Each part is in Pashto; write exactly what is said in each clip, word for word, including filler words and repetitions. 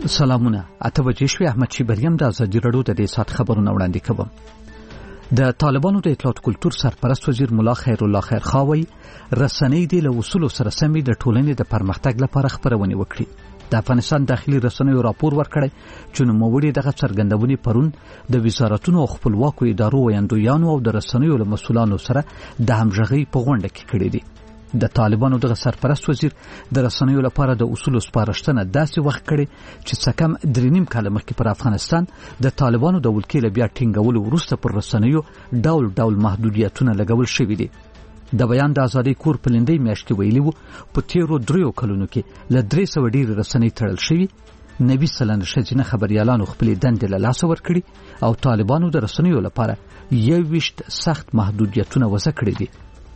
سلامونه. اته بجې شوې. احمد شیبریم د ازادي راډیو د دې سات خبرونه وړاندې کوم. د طالبانو د اطلاعات کلتور سرپرست وزیر مولا خیر الله خیر خاوی رسنۍ د له اصول سره سمې د ټولنې د پرمختګ لپاره خبرونه وکړي. د افغانستان داخلي رسنیو راپور ورکړی چې نوموړي دغه څرګندونې پرون د وزارتونو او خپلواکو ادارو ویاندویانو او د رسنیو له مسؤلانو سره د همغږۍ په غونډه کې کړې دي. د طالبانو دغه سرپرست وزیر د رسنیو لپاره د اصول سپارښتنه داسې وخت کړي چې څه کم درې نیم کال مخکې پر افغانستان د طالبانو د ولکې له بیا ټینګولو وروسته پر رسنیو ډول ډول محدودیتونه لګول شوي دي. د بیان د ازادۍ کور په لندۍ میاشتې ویلي وو په تیرو دریو کلونو کې له درې سوه ډېرې رسنۍ تړل شوي. نوي سلنه ښځینه خبریالانو خپلې دندې له لاسه ورکړي او طالبانو د رسنیو لپاره یوویشت سخت محدودیتونه وضع کړي دي.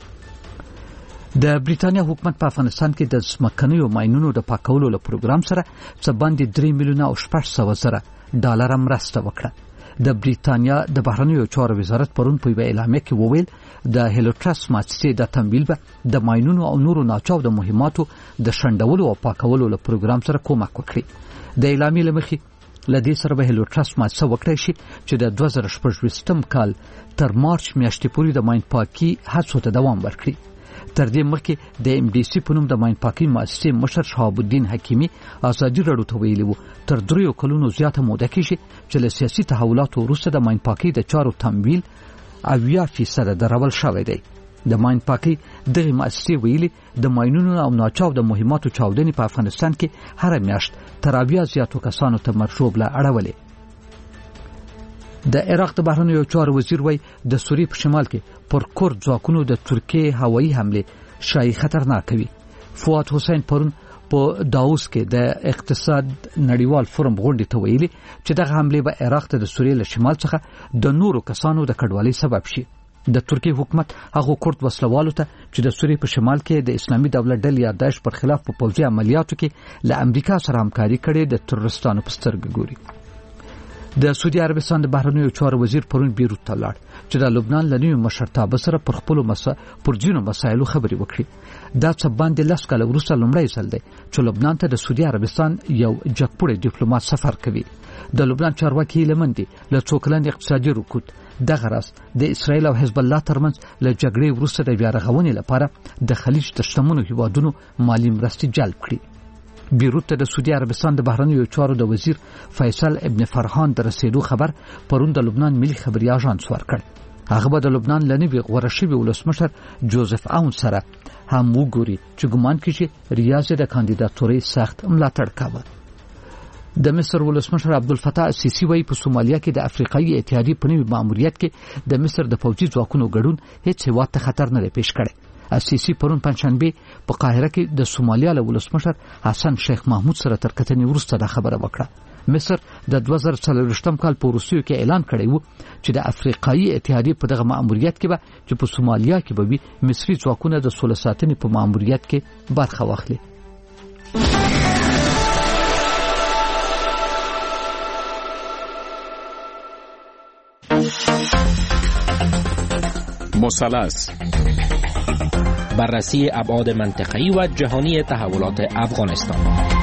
د بریټانیا حکومت په افغانستان کې د ځمکنیو ماینونو د پاکولو له پروګرام سره څه باندې درې میلیونه او شپږ سوه زره ډالره مرسته وکړه. د بریټانیا د بهرنیو چارو وزارت پرون په یوه اعلامیه کې وویل د هیلوټرس مؤسسې د تمویل به د ماینونو او نورو ناچاو د مهماتو د شنډولو او پاکولو له پروګرام سره کومک وکړي. د اعلامیې له مخې له دې سره به هیلوټرس مؤسسه وکړی شي چې د دوه زره شپږویشتم کال تر مارچ میاشتې پورې د ماین پاکي هڅو ته دوام ورکړي. تر دې مخکې د ام ډي سي په نوم د ماین پاکي مؤسسې مشر شهاب الدین حکیمي ازادي راډیو ته ویلي وو تر دریو کلونو زیاته موده کېږي چې له سیاسي تحولاتو وروسته د ماین پاکي د چارو تمویل اویا فیصده درول شوی دی. د ماین پاکي دغه مؤسسې ویلي د ماینونو او ناچاو د مهماتو چاودنې په افغانستان کې هر میاشت تر اویا زیاتو کسانو ته مرشوبله اړولې. د عراق د بهرنیو چارو وزیر وای د سوریې په شمال کې پر کورد ځواکونو د ترکیې هوایي حمله شایي خطرناک وي. فؤاد حسین پرون په داوس کې د اقتصاد نړیوال فورم غونډې ته ویلي چې دغه حمله به عراق ته د سوریې له شمال څخه د نورو کسانو د کډوالۍ سبب شي. د ترکیې حکومت هغه کورد وسلوالو ته چې د سوریې په شمال کې د اسلامي دولت ډلې یا داعش پر خلاف په پوځي عملیاتو کې له امریکا سره همکاري کړې د تروریستانو په سترګه ګوري. د سعودي عربستان د بهرنیو چارو وزیر پرون بیروت ته لاړ چې د لبنان له نوي مشرتابه سره پر خپلو مسا پر ځینو مسایلو خبرې وکړي. دا څه باندې لس کاله وروسته لومړی ځل دی چې لبنان ته د سعودي عربستان یو جګپوړی ډیپلوماټ سفر کوي. د لبنان چارواکي هیله مند دي له څو کلن اقتصادي رکود دغه راز د اسرائیل او حزب الله ترمنځ له جګړې وروسته د بیا رغونې لپاره د خلیج د شتمنو هیوادونو مالی مرستې جلب کړي. بیروت ته د سعودي عربستان د بهرنیو چارو د وزیر فیصل ابن فرحان د رسیدو خبر پرون د لبنان ملي خبري اژانس ورکړ. هغه به د لبنان لنوي غوړه شوی ولسمشر جوزف اون سره هم وګوري چې ګمان کیږي ریاض د کاندیداتوري سخت ملاتړ کاوه. د مصر ولسمشر عبدالفتاح السیسی وایي په سومالیا کې د افریقایي اتحادیې په نوي ماموریت کې د مصر د پوځي ځواکونو ګډون هیڅ هیواد ته خطر نه دی پیښ کړی. السیسی پرون پنځشنبه په قاهره کې د سومالیا له ولسمشر حسن شیخ محمود سره تر کتنې وروسته دا خبره وکړه. مصر د دوه زره څلوېښتم کال په وروستیو کې اعلان کړی و چې د افریقایي اتحادیې په دغه ماموریت کې به چې په سومالیا کې به وي مصري ځواکونه د سوله ساتنې په ماموریت کې برخه واخلي. مثلث بررسی ابعاد منطقه‌ای و جهانی تحولات افغانستان.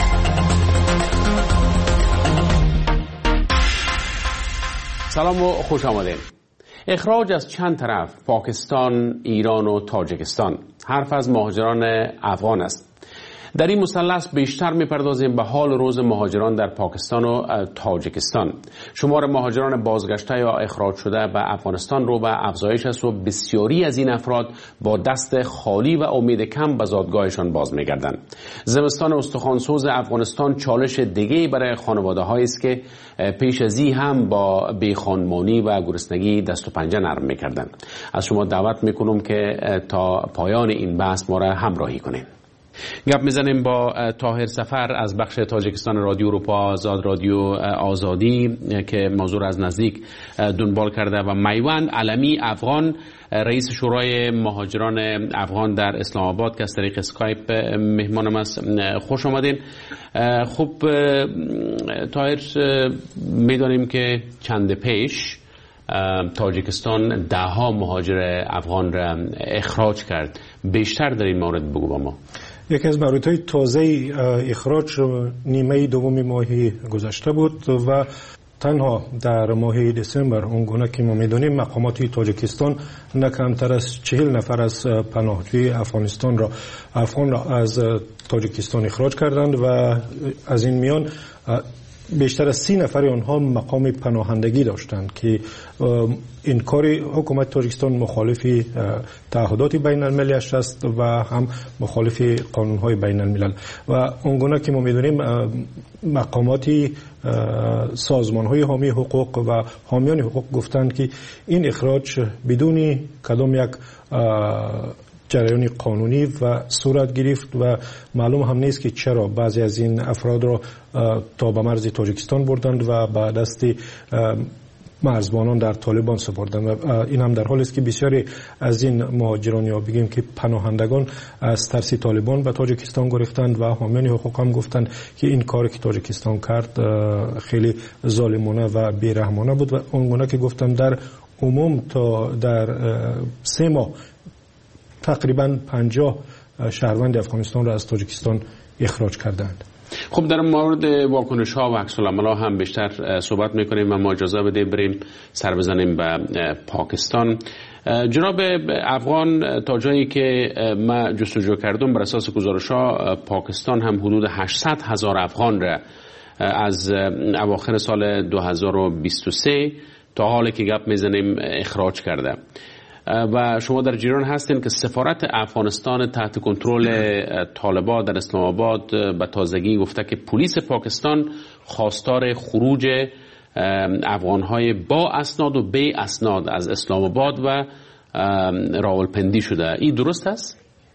سلام و خوش آمدید. اخراج از چند طرف، پاکستان، ایران و تاجیکستان، حرف از مهاجران افغان است. در این مثلث بیشتر می‌پردازیم به حال روز مهاجران در پاکستان و تاجیکستان. شمار مهاجران بازگشته یا اخراج شده به افغانستان رو به افزایش است و بسیاری از این افراد با دست خالی و امید کم به زادگاهشان باز می‌گردند. زمستان استخوانسوز افغانستان چالش دیگه‌ای برای خانواده‌هایی است که پیش از این هم با بیخانمانی و گرسنگی دست و پنجه نرم می‌کردند. از شما دعوت می‌کنم که تا پایان این بحث ما را همراهی کنید. گپ میزنیم با طاهر سفر از بخش تاجیکستان رادیو اروپا آزاد رادیو آزادی که موضوع از نزدیک دنبال کرده و میوند علمی افغان رئیس شورای مهاجران افغان در اسلام آباد که از طریق اسکایپ مهمانم است. خوش آمدین. خب طاهر، میدانیم که چند پیش تاجیکستان ده ها مهاجر افغان را اخراج کرد. بیشتر در این مورد بگو با ما. یکی از موردهای تازه اخراج نیمه دوم ماه گذشته بود و تنها در ماه دسامبر اونگونه که ما میدونیم مقامات تاجیکستان نه کمتر از چهل نفر از پناهجوی افغانستان را افغان را از تاجیکستان اخراج کردند و از این میان بیشتر از سی نفر آنها مقام پناهندگی داشتند که این کار حکومت تاجیکستان مخالف تعهدات بین المللی است و هم مخالف قانون‌های بین الملل و اونگونه که ما می‌دونیم مقامات سازمان‌های حامی حقوق و حامیان حقوق گفتند که این اخراج بدون کدام یک جریان قانونی و صورت گرفت و معلوم هم نیست که چرا بعضی از این افراد را تا به مرز تاجیکستان بردند و به دست مرزبانان در طالبان سپردند و این هم در حالی است که بسیاری از این مهاجران یا بگیم که پناهندگان از ترس طالبان به تاجیکستان گریختند و حامیان حقوق هم گفتند که این کاری که تاجیکستان کرد خیلی ظالمانه و بیرحمانه بود و اونگونه که گفتم در عموم تا در سه ماه تقریبا پنجاه شهروند افغانستان را از تاجیکستان اخراج کردند. خب در مورد واکنش ها و عکس العمل هم بیشتر صحبت میکنیم و ما اجازه بده بریم سر بزنیم به پاکستان. جناب افغان، تا جایی که من جستجو کردم بر اساس گزارش ها پاکستان هم حدود هشتصد هزار افغان را از اواخر سال دو هزار و بیست و سه تا حالی که گپ میزنیم اخراج کرده و شما در جریان هستین که سفارت افغانستان تحت کنترل طالبان در اسلام آباد به تازگی گفته که پلیس پاکستان خواستار خروج افغانهای با اسناد و بی اسناد از اسلام آباد و راولپندی شده. این درست است؟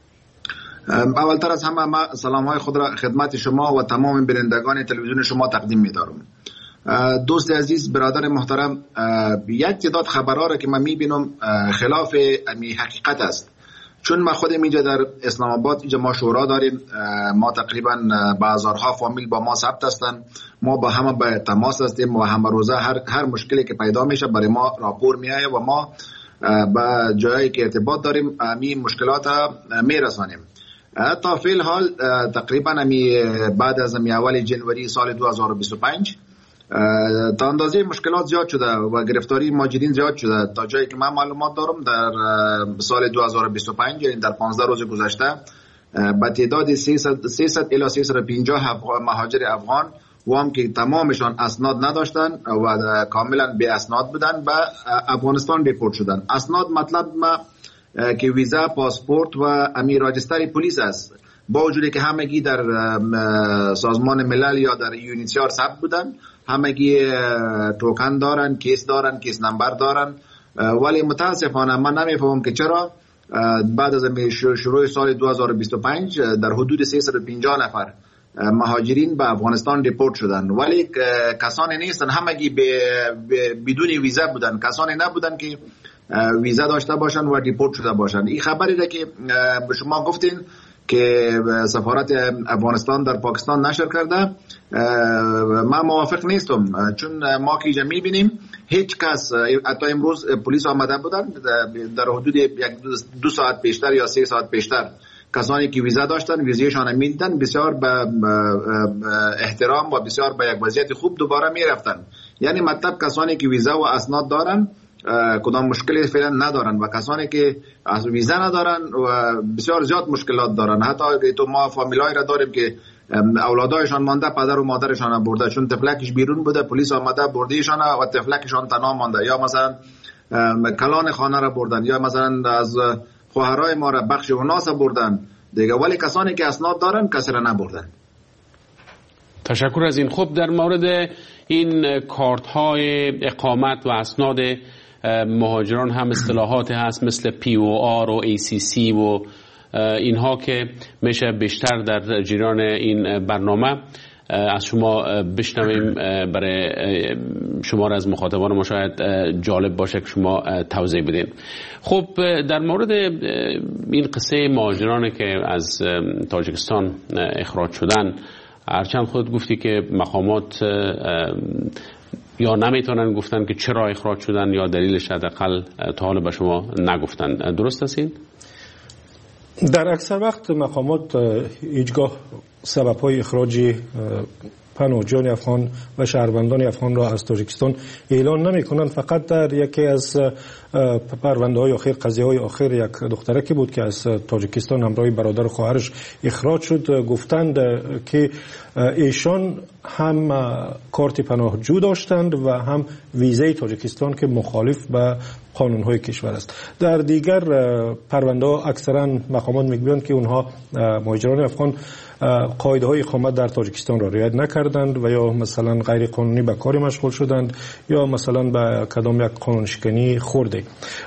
اولتر از همه ما سلام‌های خود را خدمت شما و تمام بینندگان تلویزیون شما تقدیم می‌دارم. دوست عزیز، برادر محترم، یک تعداد خبرها را که من میبینم خلاف امی حقیقت است. چون ما خودم اینجا در اسلام آباد اینجا ما شورا داریم، ما تقریبا به هزارها فامیل با ما ثبت هستند، ما با همه به تماس هستیم و همه روزه هر هر مشکلی که پیدا میشه برای ما راپور میایه و ما به جایی که ارتباط داریم امی مشکلات میرسانیم. تا فعل حال تقریبا امی بعد از امی اول جنوری سال دو هزار و بیست و پنج تا اندازه مشکلات زیاد شده و گرفتاری مهاجرین زیاد شده. تا جایی که من معلومات دارم در سال دو هزار و بیست و پنج یعنی در پانزده روز گذشته به تعداد سیصد الی سیصد و پنجاه مهاجر افغان و هم که تمامشان اسناد نداشتن و کاملا بی اسناد بودن به افغانستان دیپورت شدن. اسناد مطلب ما که ویزا، پاسپورت و امی راجستر پلیس است، با وجودی که همگی در سازمان ملل یا در یونیسیار ثبت بودن، همگی توکن دارن، کیس دارن، کیس نمبر دارن، ولی متاسفانه من نمیفهمم که چرا بعد از شروع سال دو هزار و بیست و پنج در حدود سیصد و پنجاه نفر مهاجرین به افغانستان دیپورت شدن ولی کسانی نیستن، همگی بدون ویزا بودن، کسانی نبودن که ویزا داشته باشن و دیپورت شده باشن. این خبری ده که شما گفتین که سفارت افغانستان در پاکستان نشر کرده، من موافق نیستم، چون ما که اینجا میبینیم هیچ کس، حتی امروز پلیس آمده بودن در حدود یک دو ساعت پیشتر یا سه ساعت پیشتر، کسانی که ویزا داشتن ویزایشان میدیدن، بسیار به احترام و بسیار به یک وضعیت خوب دوباره میرفتن. یعنی مطلب کسانی که ویزا و اسناد دارن کدام مشکلی فعلا ندارن و کسانی که از ویزا ندارن و بسیار زیاد مشکلات دارن. حتی تو ما فامیلای را داریم که اولادایشان مانده، پدر و مادرشان برده، چون تفلکش بیرون بوده، پلیس آمده بردیشان و تفلکشان تنها مانده، یا مثلا کلان خانه را بردن، یا مثلا از خواهرای ما را بخش اوناس بردن دیگه، ولی کسانی که اسناد دارن کسی را نبردن. تشکر از این. خب در مورد این کارت های اقامت و اسناد مهاجران هم اصطلاحات هست مثل پی او آر و ای سی سی و اینها که میشه بیشتر در جریان این برنامه از شما بشنویم، برای شما از مخاطبان ما شاید جالب باشه که شما توضیح بدین. خب در مورد این قصه مهاجرانی که از تاجیکستان اخراج شدن، هرچند خود گفتی که مقامات یا نمیتونن گفتن که چرا اخراج شدن یا دلیلش حداقل تا حالا به شما نگفتن، درست است این؟ در اکثر وقت مقامات هیچگاه سبب‌های اخراج پناهجویان افغان و شهروندان افغان را از تاجیکستان اعلان نمی کنند. فقط در یکی از پرونده های آخر، قضیه های آخر، یک دخترکی بود که از تاجیکستان همراه برادر و خواهرش اخراج شد. گفتند که ایشان هم کارت پناهجو داشتند و هم ویزه تاجیکستان که مخالف به قانون های کشور است. در دیگر پرونده ها اکثرا مقامات میگویند که اونها مهاجران افغان قاعده های اقامت در تاجیکستان را رعایت نکردند و یا مثلا غیر قانونی به کاری مشغول شدند یا مثلا به کدام یک قانون شکنی خورده.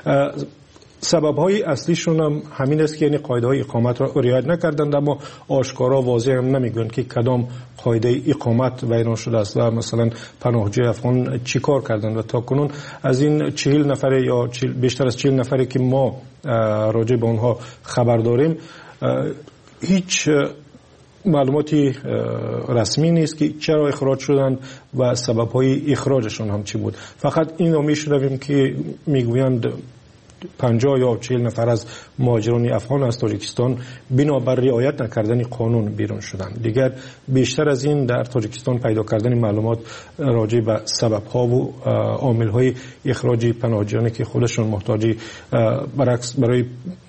سبب های اصلیشون هم همین است که یعنی قاعده های اقامت را رعایت نکردند، اما آشکارا واضح هم نمیگویند که کدام قاعده اقامت بیان شده است و مثلا پناهجوی افغان چی کار کردند. و تا کنون از این چهل نفر یا بیشتر از چهل نفری که ما راجع به اونها خبر داریم هیچ معلوماتی رسمی نیست که چرا اخراج شدند و سبب‌های اخراجشون هم چی بود. فقط این رو میشنویم که میگویند پنجاه یا چهل نفر از مهاجران افغان از تاجیکستان بنابر رعایت نکردن قانون بیرون شدند. دیگر بیشتر از این در تاجیکستان پیدا کردن معلومات راجع به سبب‌ها و عامل‌های اخراج پناهجویانی که خودشون محتاج برعکس برای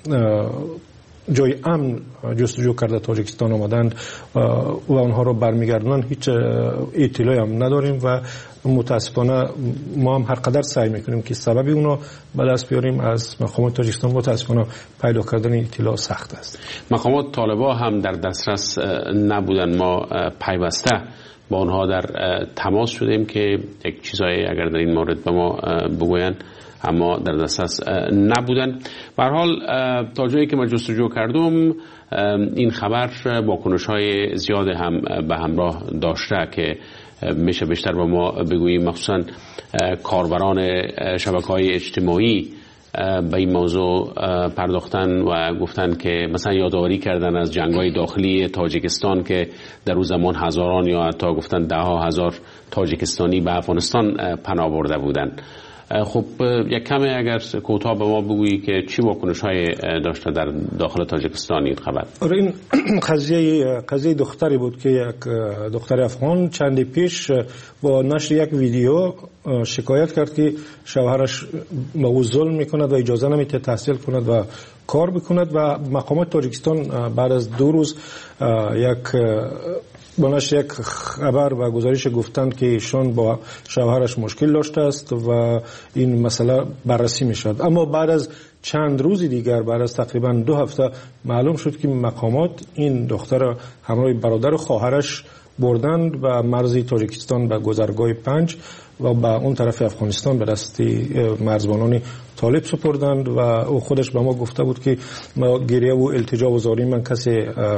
جای امن جستجو کرده تاجیکستان آمدند و آنها را برمیگردونن هیچ اطلاعی هم نداریم و متاسفانه ما هم هر قدر سعی میکنیم که سببی اونا به دست بیاریم از مقامات تاجیکستان. متاسفانه پیدا کردن اطلاع سخت است. مقامات طالبان هم در دسترس نبودن. ما پیوسته با آنها در تماس شدیم که یک چیزایی اگر در این مورد به ما بگوین، اما در دسترس نبودن. به هر حال تا جایی که من جستجو کردم این خبر واکنش‌های زیاد هم به همراه داشته که میشه بیشتر با ما بگوییم، مخصوصا کاربران شبکه‌های اجتماعی به این موضوع پرداختن و گفتن که مثلا یادآوری کردن از جنگ‌های داخلی تاجیکستان که در اون زمان هزاران یا حتی گفتن ده ها هزار تاجیکستانی به افغانستان پناه برده بودند. خب یک کمی اگر کوتاه به ما بگویی که چی واکنش‌های داشته در داخل تاجیکستان این خبر؟ آره، این قضیه قضیه دختری بود که یک دختر افغان چندی پیش با نشر یک ویدیو شکایت کرد که شوهرش به او ظلم میکند و اجازه نمیده تحصیل کند و کار بکند و مقامات تاجیکستان بعد از دو روز یک بناش یک خبر و گزارش گفتند که ایشان با شوهرش مشکل داشته است و این مسئله بررسی میشد. اما بعد از چند روز دیگر، بعد از تقریبا دو هفته معلوم شد که مقامات این دختر همراه برادر و خواهرش بردند و مرزی تاجیکستان به گذرگاه پنج و به اون طرف افغانستان به دست مرزبانان طالب سپردند و او خودش به ما گفته بود که ما گریه و التجا و زاری من کسی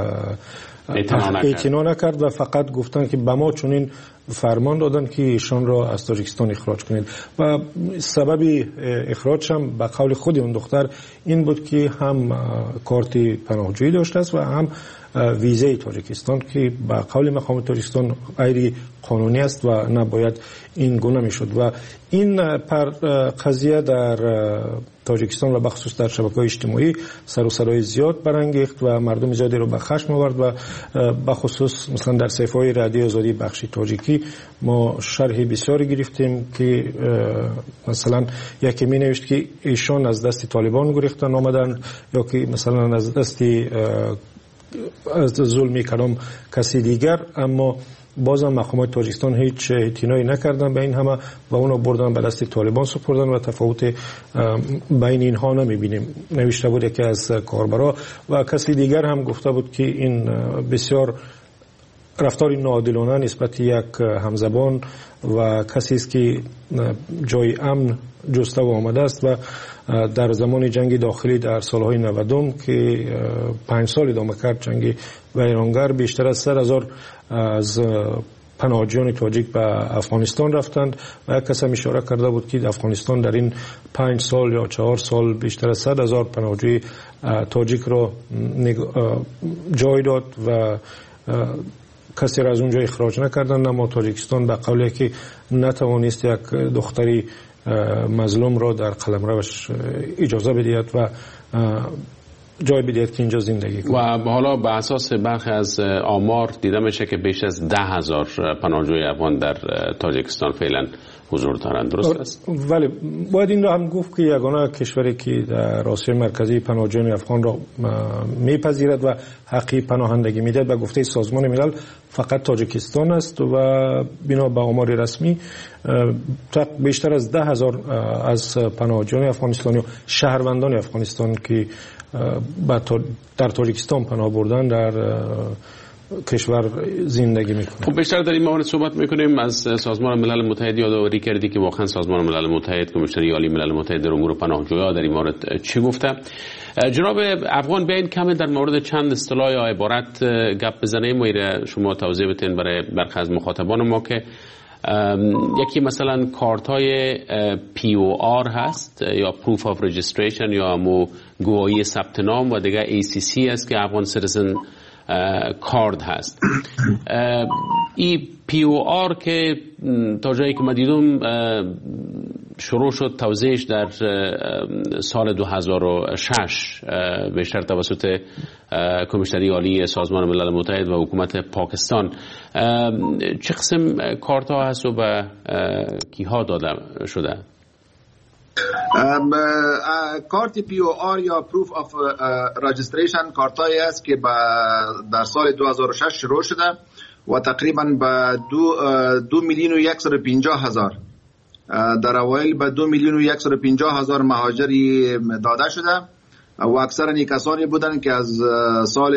اعتنا نکرد و فقط گفتن که به ما چنین فرمان دادن که ایشان را از تاجیکستان اخراج کنید. و سبب اخراج هم به قول خود اون دختر این بود که هم کارت پناهجویی داشته است و هم ویزه تاجیکستان که به قول مقام تاجیکستان غیر قانونی است و نباید این گونه میشد. و این پر قضیه در تاجیکستان و بخصوص در شبکه‌های اجتماعی سر و صدای زیاد برانگیخت و مردم زیادی رو به خشم آورد و بخصوص مثلا در صفحه‌های رادیو آزادی بخشی تاجیکی ما شرح بسیاری گرفتیم که مثلا یکی می نوشت که ایشان از دست طالبان گریختن آمدن یا که مثلا از دست از ظلمی کلام کسی دیگر، اما بازم مقامات تاجیکستان هیچ اعتنایی نکردن به این همه و اونو بردن به دست طالبان سپردن و تفاوت بین اینها نمیبینیم. نوشته بود که از کاربرا و کسی دیگر هم گفته بود که این بسیار رفتار ناعادلانه نسبت یک همزبان و کسی است که جای امن جسته و آمده است و در زمان جنگ داخلی در سالهای نودم که پنج سال ادامه کرد جنگ ویرانگر، بیشتر از صد هزار از پناهجویان تاجیک به افغانستان رفتند و یک کس هم اشاره کرده بود که افغانستان در این پنج سال یا چهار سال بیشتر از صد هزار پناهجوی تاجیک را جای داد و کسی را از اونجا اخراج نکردند. اما تاجیکستان به قولی که نتوانست یک دختری مظلوم را در قلمروش اجازه بدهد و جای بدهید که اینجا زندگی کنند. و حالا به اساس برخی از آمار دیده میشه که بیش از ده هزار پناهجوی افغان در تاجیکستان فعلا حضور دارند، درست است؟ ولی باید این را هم گفت که یگانه کشوری که در آسیای مرکزی پناهجویان افغان را میپذیرد و حقی پناهندگی میده به گفته سازمان ملل فقط تاجیکستان است و بنا به آمار رسمی بیشتر از ده هزار از پناهجویان افغانستانی و شهروندان افغانستان که در تاجیکستان پناه بردن در کشور زندگی میکنه. خب بیشتر در این مورد صحبت میکنیم. از سازمان ملل متحد یادآوری کردی که واقعا سازمان ملل متحد، کمیسیون عالی ملل متحد در امور پناهجویان در این مورد چی گفته؟ جناب افغان بیاین کمی در مورد چند اصطلاح یا عبارت گپ بزنیم و شما توضیح بدین برای برخی از مخاطبان ما که یکی مثلا کارت های پی او آر هست یا Proof of Registration یا همو گواهی ثبت نام و دیگه ای سی سی است که افغان سیتیزن کارد هست. ای پی او آر که تا جایی که من دیدم شروع شد توزیعش در سال دو هزار و شش بیشتر توسط کمیسیون عالی سازمان ملل متحد و حکومت پاکستان. چه قسم کارت ها هست و به کیها داده شده؟ کارت پی او آر یا Proof of Registration کارتایی است که در سال دو هزار و شش شروع شده و تقریبا به دو, دو میلیون و یکصد و پنجاه هزار در اوایل به دو میلیون و یکصد و پنجاه هزار مهاجری داده شده و اکثرا کسانی بودند که از سال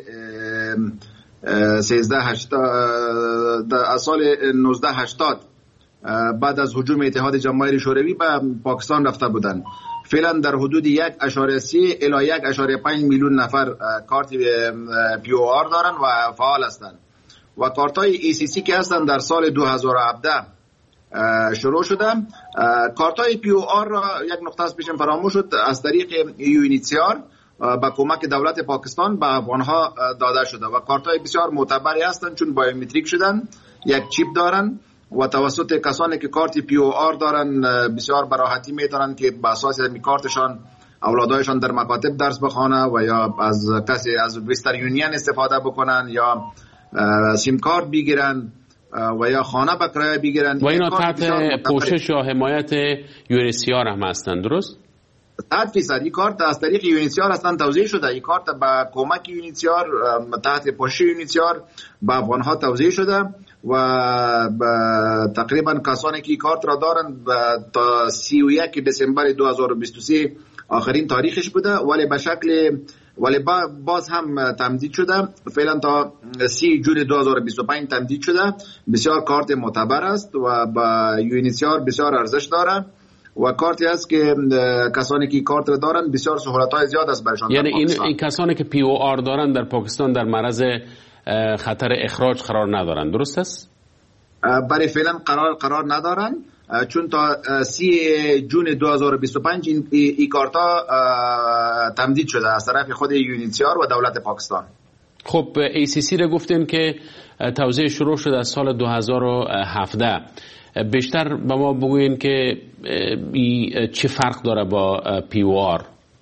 سیزده هشتاد از سال نوزده هشتاد بعد از هجوم اتحاد جماهیر شوروی به پاکستان رفته بودند. فعلا در حدود یک اشاره سی الی یک اشاره پنج میلیون نفر کارت پی او آر دارند و فعال هستند و کارت های ای سی سی که هستند در سال دو هزار و هفده شروع شده. کارت های پی او آر را یک نقطه از پیشم فراموش شد، از طریق یونیسیار با کمک دولت پاکستان به افغانها داده شده و کارت های بسیار معتبری هستند چون بایومتریک شدن، یک چیپ دارن و توسط کسانی که کارت پی او آر دارن بسیار براحتی میتونن که به اساس این کارتشان اولادایشان در مکاتب درس بخوانه و یا از کسی از وسترن یونین استفاده بکنن یا سیم کارت بگیرن و یا خانه به کرایه بگیرن و اینا تحت پوشش یا حمایت یو ان ایچ سی آر هم هستن، درست؟ صد فیصد این کارت از طریق یو ان ایچ سی آر اصلا توزیع شده. این کارت با کمک یو ان ایچ سی آر تحت پوشش یو ان ایچ سی آر به افغانها توزیع شده و تقریبا کسانی که کارت را دارند تا سی و یک دسامبر دو هزار و بیست و سه آخرین تاریخش بوده ولی به شکل ولی باز هم تمدید شده. فعلا تا سی جون دو هزار و بیست و پنج تمدید شده. بسیار کارت معتبر است و با یو ان ایچ سی آر بسیار ارزش داره و کارتی است که کسانی که کارت را دارند بسیار سهولت‌های زیاد است برشان. یعنی این, این کسانی که پی او آر دارند در پاکستان در معرض خطر اخراج قرار ندارند، درست است؟ برای فعلا قرار قرار ندارند چون تا سی جون دو هزار و بیست و پنج این, این کارتا تمدید شده از طرف خود یو ان ایچ سی آر و دولت پاکستان. خب ای سی سی را گفتیم که توزیع شروع شده از سال دو هزار و هفده. بیشتر به ما بگوین که چه فرق داره با پی او آر؟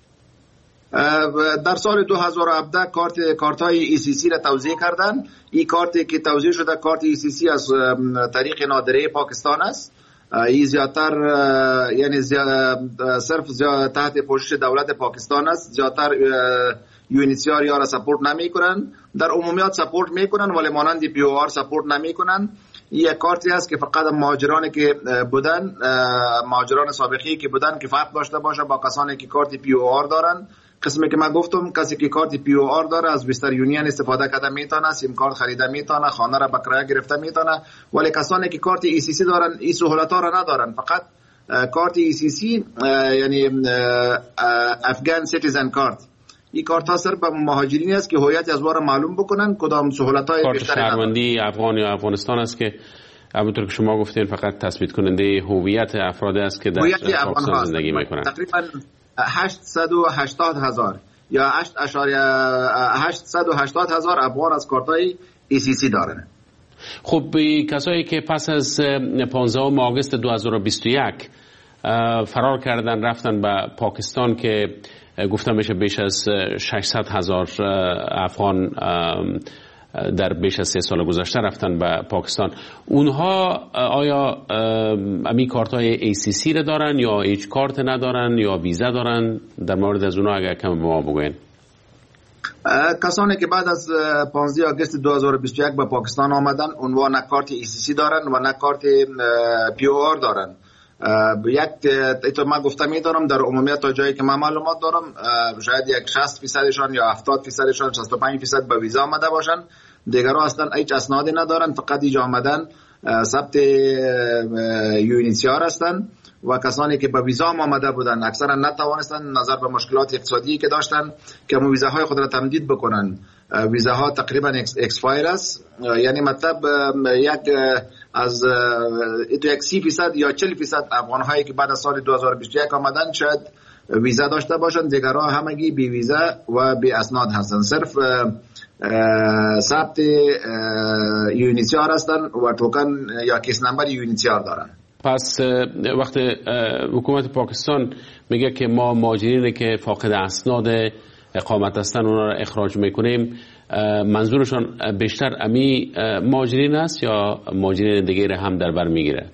در سال دو هزار و هفده کارت کارت های ای سی سی را توزیع کردن. این کارتی که توزیع شده کارت ای سی سی از طریق نادره پاکستان است. این زیادتر یعنی صرف تحت پوشش دولت پاکستان است. زیادتر یو ان ایچ سی آر یا را سپورت نمی کنن، در عمومیات سپورت می کنن ولی مانند پی او آر سپورت نمی کنن. یک کارتی است که فقط مهاجرانی که بودن مهاجران سابقی که بودن که فرق داشته باشه با کسانی که کارت پی او آر دارن. قسمی که من گفتم کسی که کارت پی او آر داره از وسترن یونین استفاده کرده میتونه، سیم کارت خریده میتونه، خانه را به کرایه گرفته میتونه ولی کسانی که کارت ای سی سی دارن این سهولت ها را ندارن. فقط کارت ای سی سی یعنی افغان سیتیزن کارت، این کارت ها صرف به مهاجرین است که هویت از وارا معلوم بکنن کدام سهولت های بیشتری کارت شهروندی افغان یا افغانستان است که همونطور که شما گفتین فقط تثبیت کننده هویت افراد است که در پاکستان زندگی میکنن. تقریبا هشتصد و هشتاد هزار یا هشتصد و هشتاد هزار افغان از کارت های ای سی سی دارن. خب کسایی که پس از پانزدهم آگوست دو هزار و بیست و یک فرار کردن رفتن به پاکستان که گفتم میشه بیش از ششصد هزار افغان در بیش از سه سال گذشته رفتن به پاکستان. اونها آیا امی کارت های ای سی سی را دارن یا هیچ کارت ندارن یا ویزا دارن؟ در مورد از اونها اگر کم به ما بگوین. کسانی که بعد از پانزده آگوست دو هزار و بیست و یک به پاکستان آمدن اونها نه کارت ای سی سی دارن و نه کارت پی او آر دارن. یک ایتو من گفته میدارم در عمومیت تا جایی که من معلومات دارم شاید یک شصت فیصدشان یا هفتاد فیصدشان شصت و پنج فیصد به ویزا آمده باشن. دیگرها اصلا هیچ اسنادی ندارن، فقط اینجا آمدن ثبت یو ان ایچ سی آر هستن و کسانی که به ویزا آمده بودن اکثرا نتوانستن نظر به مشکلات اقتصادی که داشتن که مو ویزاهای خود را تمدید بکنن. ویزاها تقریبا اکسپایر است، یعنی مطلب یک از یک سی فیصد یا چهل فیصد افغان‌هایی که بعد از سال دو هزار و بیست و یک آمدن شاید ویزا داشته باشن، دیگرها همگی بی ویزا و بی اسناد هستن، صرف ثبت یو ان ایچ سی آر هستن و توکن یا کیس نمبر یو ان ایچ سی آر دارن. پس وقت حکومت پاکستان میگه که ما مهاجرینی که فاقد اسناد اقامت هستن اونا را اخراج میکنیم، منظورشان بیشتر امی مهاجرین است یا مهاجرین دیگه هم در بر میگیره؟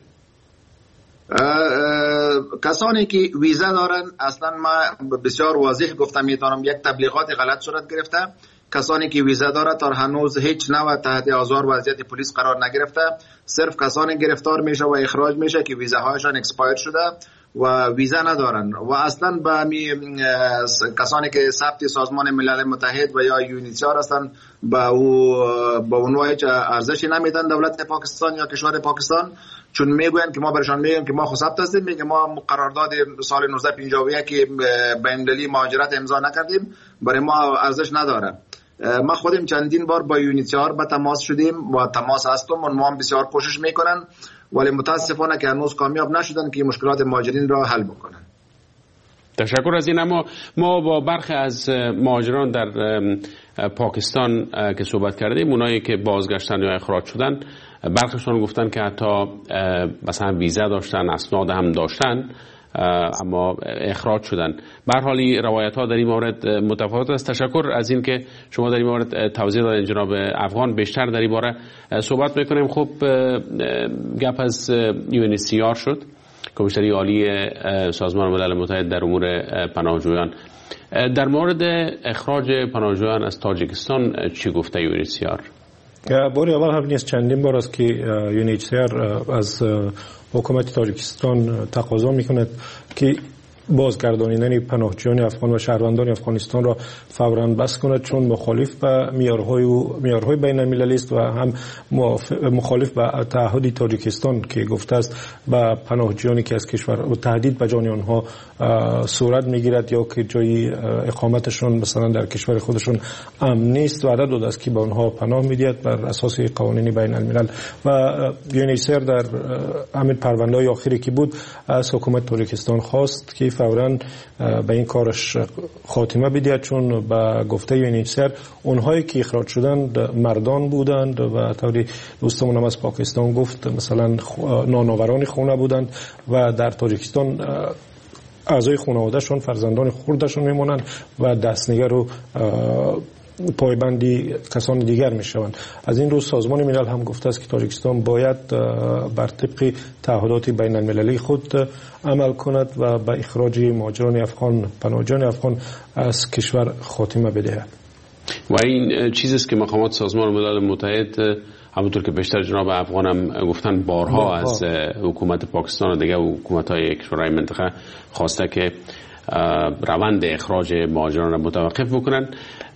کسانی که ویزا دارن اصلا ما بسیار واضح گفتم میتونم یک تبلیغات غلط صورت گرفته. کسانی که ویزا داره تا هنوز هیچ نوع تحت آزار و اذیت پلیس قرار نگرفته، صرف کسانی گرفتار میشه و اخراج میشه که ویزاهایشان اکسپایر شده و ویزا ندارن و اصلا با می کسانی که ثبت سازمان ملل متحد و یا یو ان ایچ سی آر هستن با او با اونها هیچ ارزشی نمیدن دولت پاکستان یا کشور پاکستان، چون میگوین که ما برشان میگیم که ما خود ثبت هستیم، میگه ما قرارداد سال نوزده پنجاه و یک که بین‌المللی مهاجرت امضا نکردیم، برای ما ارزش نداره. ما خودم چندین بار با یو ان ایچ سی آر به تماس شدیم و تماس هستم و ما هم بسیار کوشش میکنن ولی متاسفانه که هنوز کامیاب نشدن که مشکلات مهاجرین را حل بکنن. تشکر از این. اما ما با برخی از مهاجران در پاکستان که صحبت کردیم، اونایی که بازگشتن یا اخراج شدن، برخیشون گفتن که حتی مثلا ویزا داشتن، اسناد هم داشتن اما اخراج شدن. به هر حال روایت ها در این مورد متفاوت است. تشکر از این که شما در این مورد توضیح دادین جناب افغان. بیشتر در این باره صحبت میکنیم. خب گپ از یو ان ایچ سی آر شد، کمیشنری عالی سازمان ملل متحد در امور پناهجویان. در مورد اخراج پناهجویان از تاجیکستان چی گفته یو ان ایچ سی آر؟ باری اول هم نیست چندین بار است که یو ان ایچ سی آر از حکومت تاجیکستان تقاضا میکند که بازگردانیدن پناهجویان افغان و شهروندان افغانستان را فوراً بس کند، چون مخالف به معیارهای و معیارهای بین المللی است و هم مخالف به تعهد تاجیکستان که گفته است به پناهجویانی که از کشور و تهدید به جان آنها صورت میگیرد یا که جای اقامتشون مثلا در کشور خودشون امن نیست و عدد داده است که به آنها پناه میدهد بر اساس قوانین بین الملل. و یو ان ایچ سی آر در همین پرونده آخری که بود از حکومت تاجیکستان خواست که فوراً به این کارش خاتمه بدهد، چون به گفته یو ان ایچ سی آر اونهایی که اخراج شدند مردان بودند و طوری دوستمون هم از پاکستان گفت مثلا نانآوران خونه بودند و در تاجیکستان اعضای خانواده‌شون، فرزندان خردشون میمونند و دستنگر و پایبندی کسان دیگر میشوند. از این روز سازمان ملل هم گفته است که تاجیکستان باید بر طبق تعهدات بین المللی خود عمل کند و به اخراج مهاجران افغان، پناهجویان افغان از کشور خاتمه بدهد. و این چیزی است که مقامات سازمان ملل متحد همونطور که بیشتر جناب افغان هم گفتن بارها, بارها. از حکومت پاکستان و دیگه حکومت‌های کشورهای منطقه خواسته که روند اخراج مهاجران را متوقف بکنن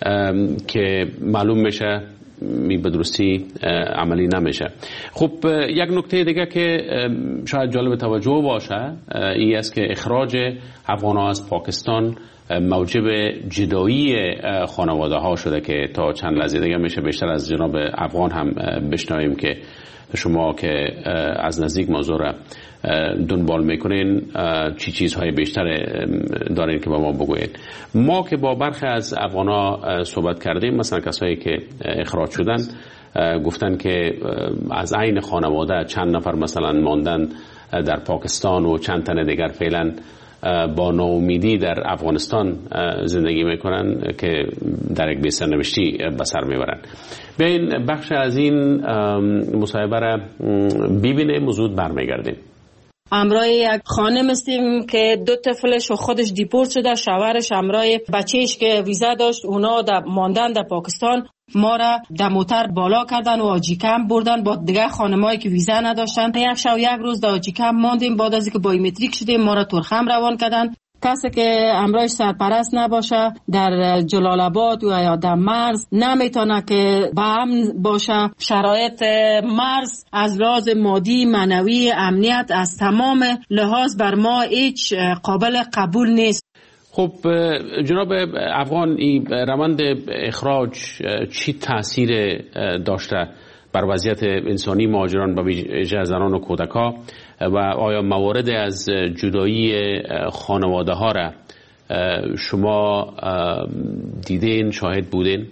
که معلوم میشه می به درستی عملی نمیشه. خب یک نکته دیگه که شاید جالب توجه باشه این است که اخراج افغان‌ها از پاکستان موجب جدایی خانواده ها شده که تا چند لحظه دیگه میشه بیشتر از جناب افغان هم بشنویم که شما که از نزدیک موضوع را دنبال میکنین چی چیزهای بیشتر دارین که با ما بگویید. ما که با برخی از افغانا صحبت کردیم، مثلا کسایی که اخراج شدن گفتن که از عین خانواده چند نفر مثلا ماندن در پاکستان و چند تن دیگر فعلا با ناامیدی در افغانستان زندگی میکنن که در یک بی‌سرنوشتی به سر میبرن. بیاین بخش از این مصاحبه را ببینیم و زود برمیگردیم. همراه یک خانم هستیم که دو طفلش و خودش دیپورت شده، شوهرش همراه بچهش که ویزا داشت، اونا در ماندن در پاکستان. ما را در موتر بالا کردن و آجی کم بردن با دیگه خانمایی که ویزا نداشتن. یک شب یک روز در آجی کم ماندیم. بعد از اینکه بایومتریک شدیم ما را ترخم روان کردن. کسی که همراهش سرپرست نباشه در جلال آباد و یا در مرز نمیتونه که با امن باشه. شرایط مرز از لحاظ مادی، معنوی، امنیت از تمام لحاظ بر ما هیچ قابل قبول نیست. خب جناب افغان، این روند اخراج چی تاثیر داشته بر وضعیت انسانی مهاجران به ویژه زنان و کودک‌ها و آیا موارد از جدایی خانواده ها را شما دیدین، شاهد بودین؟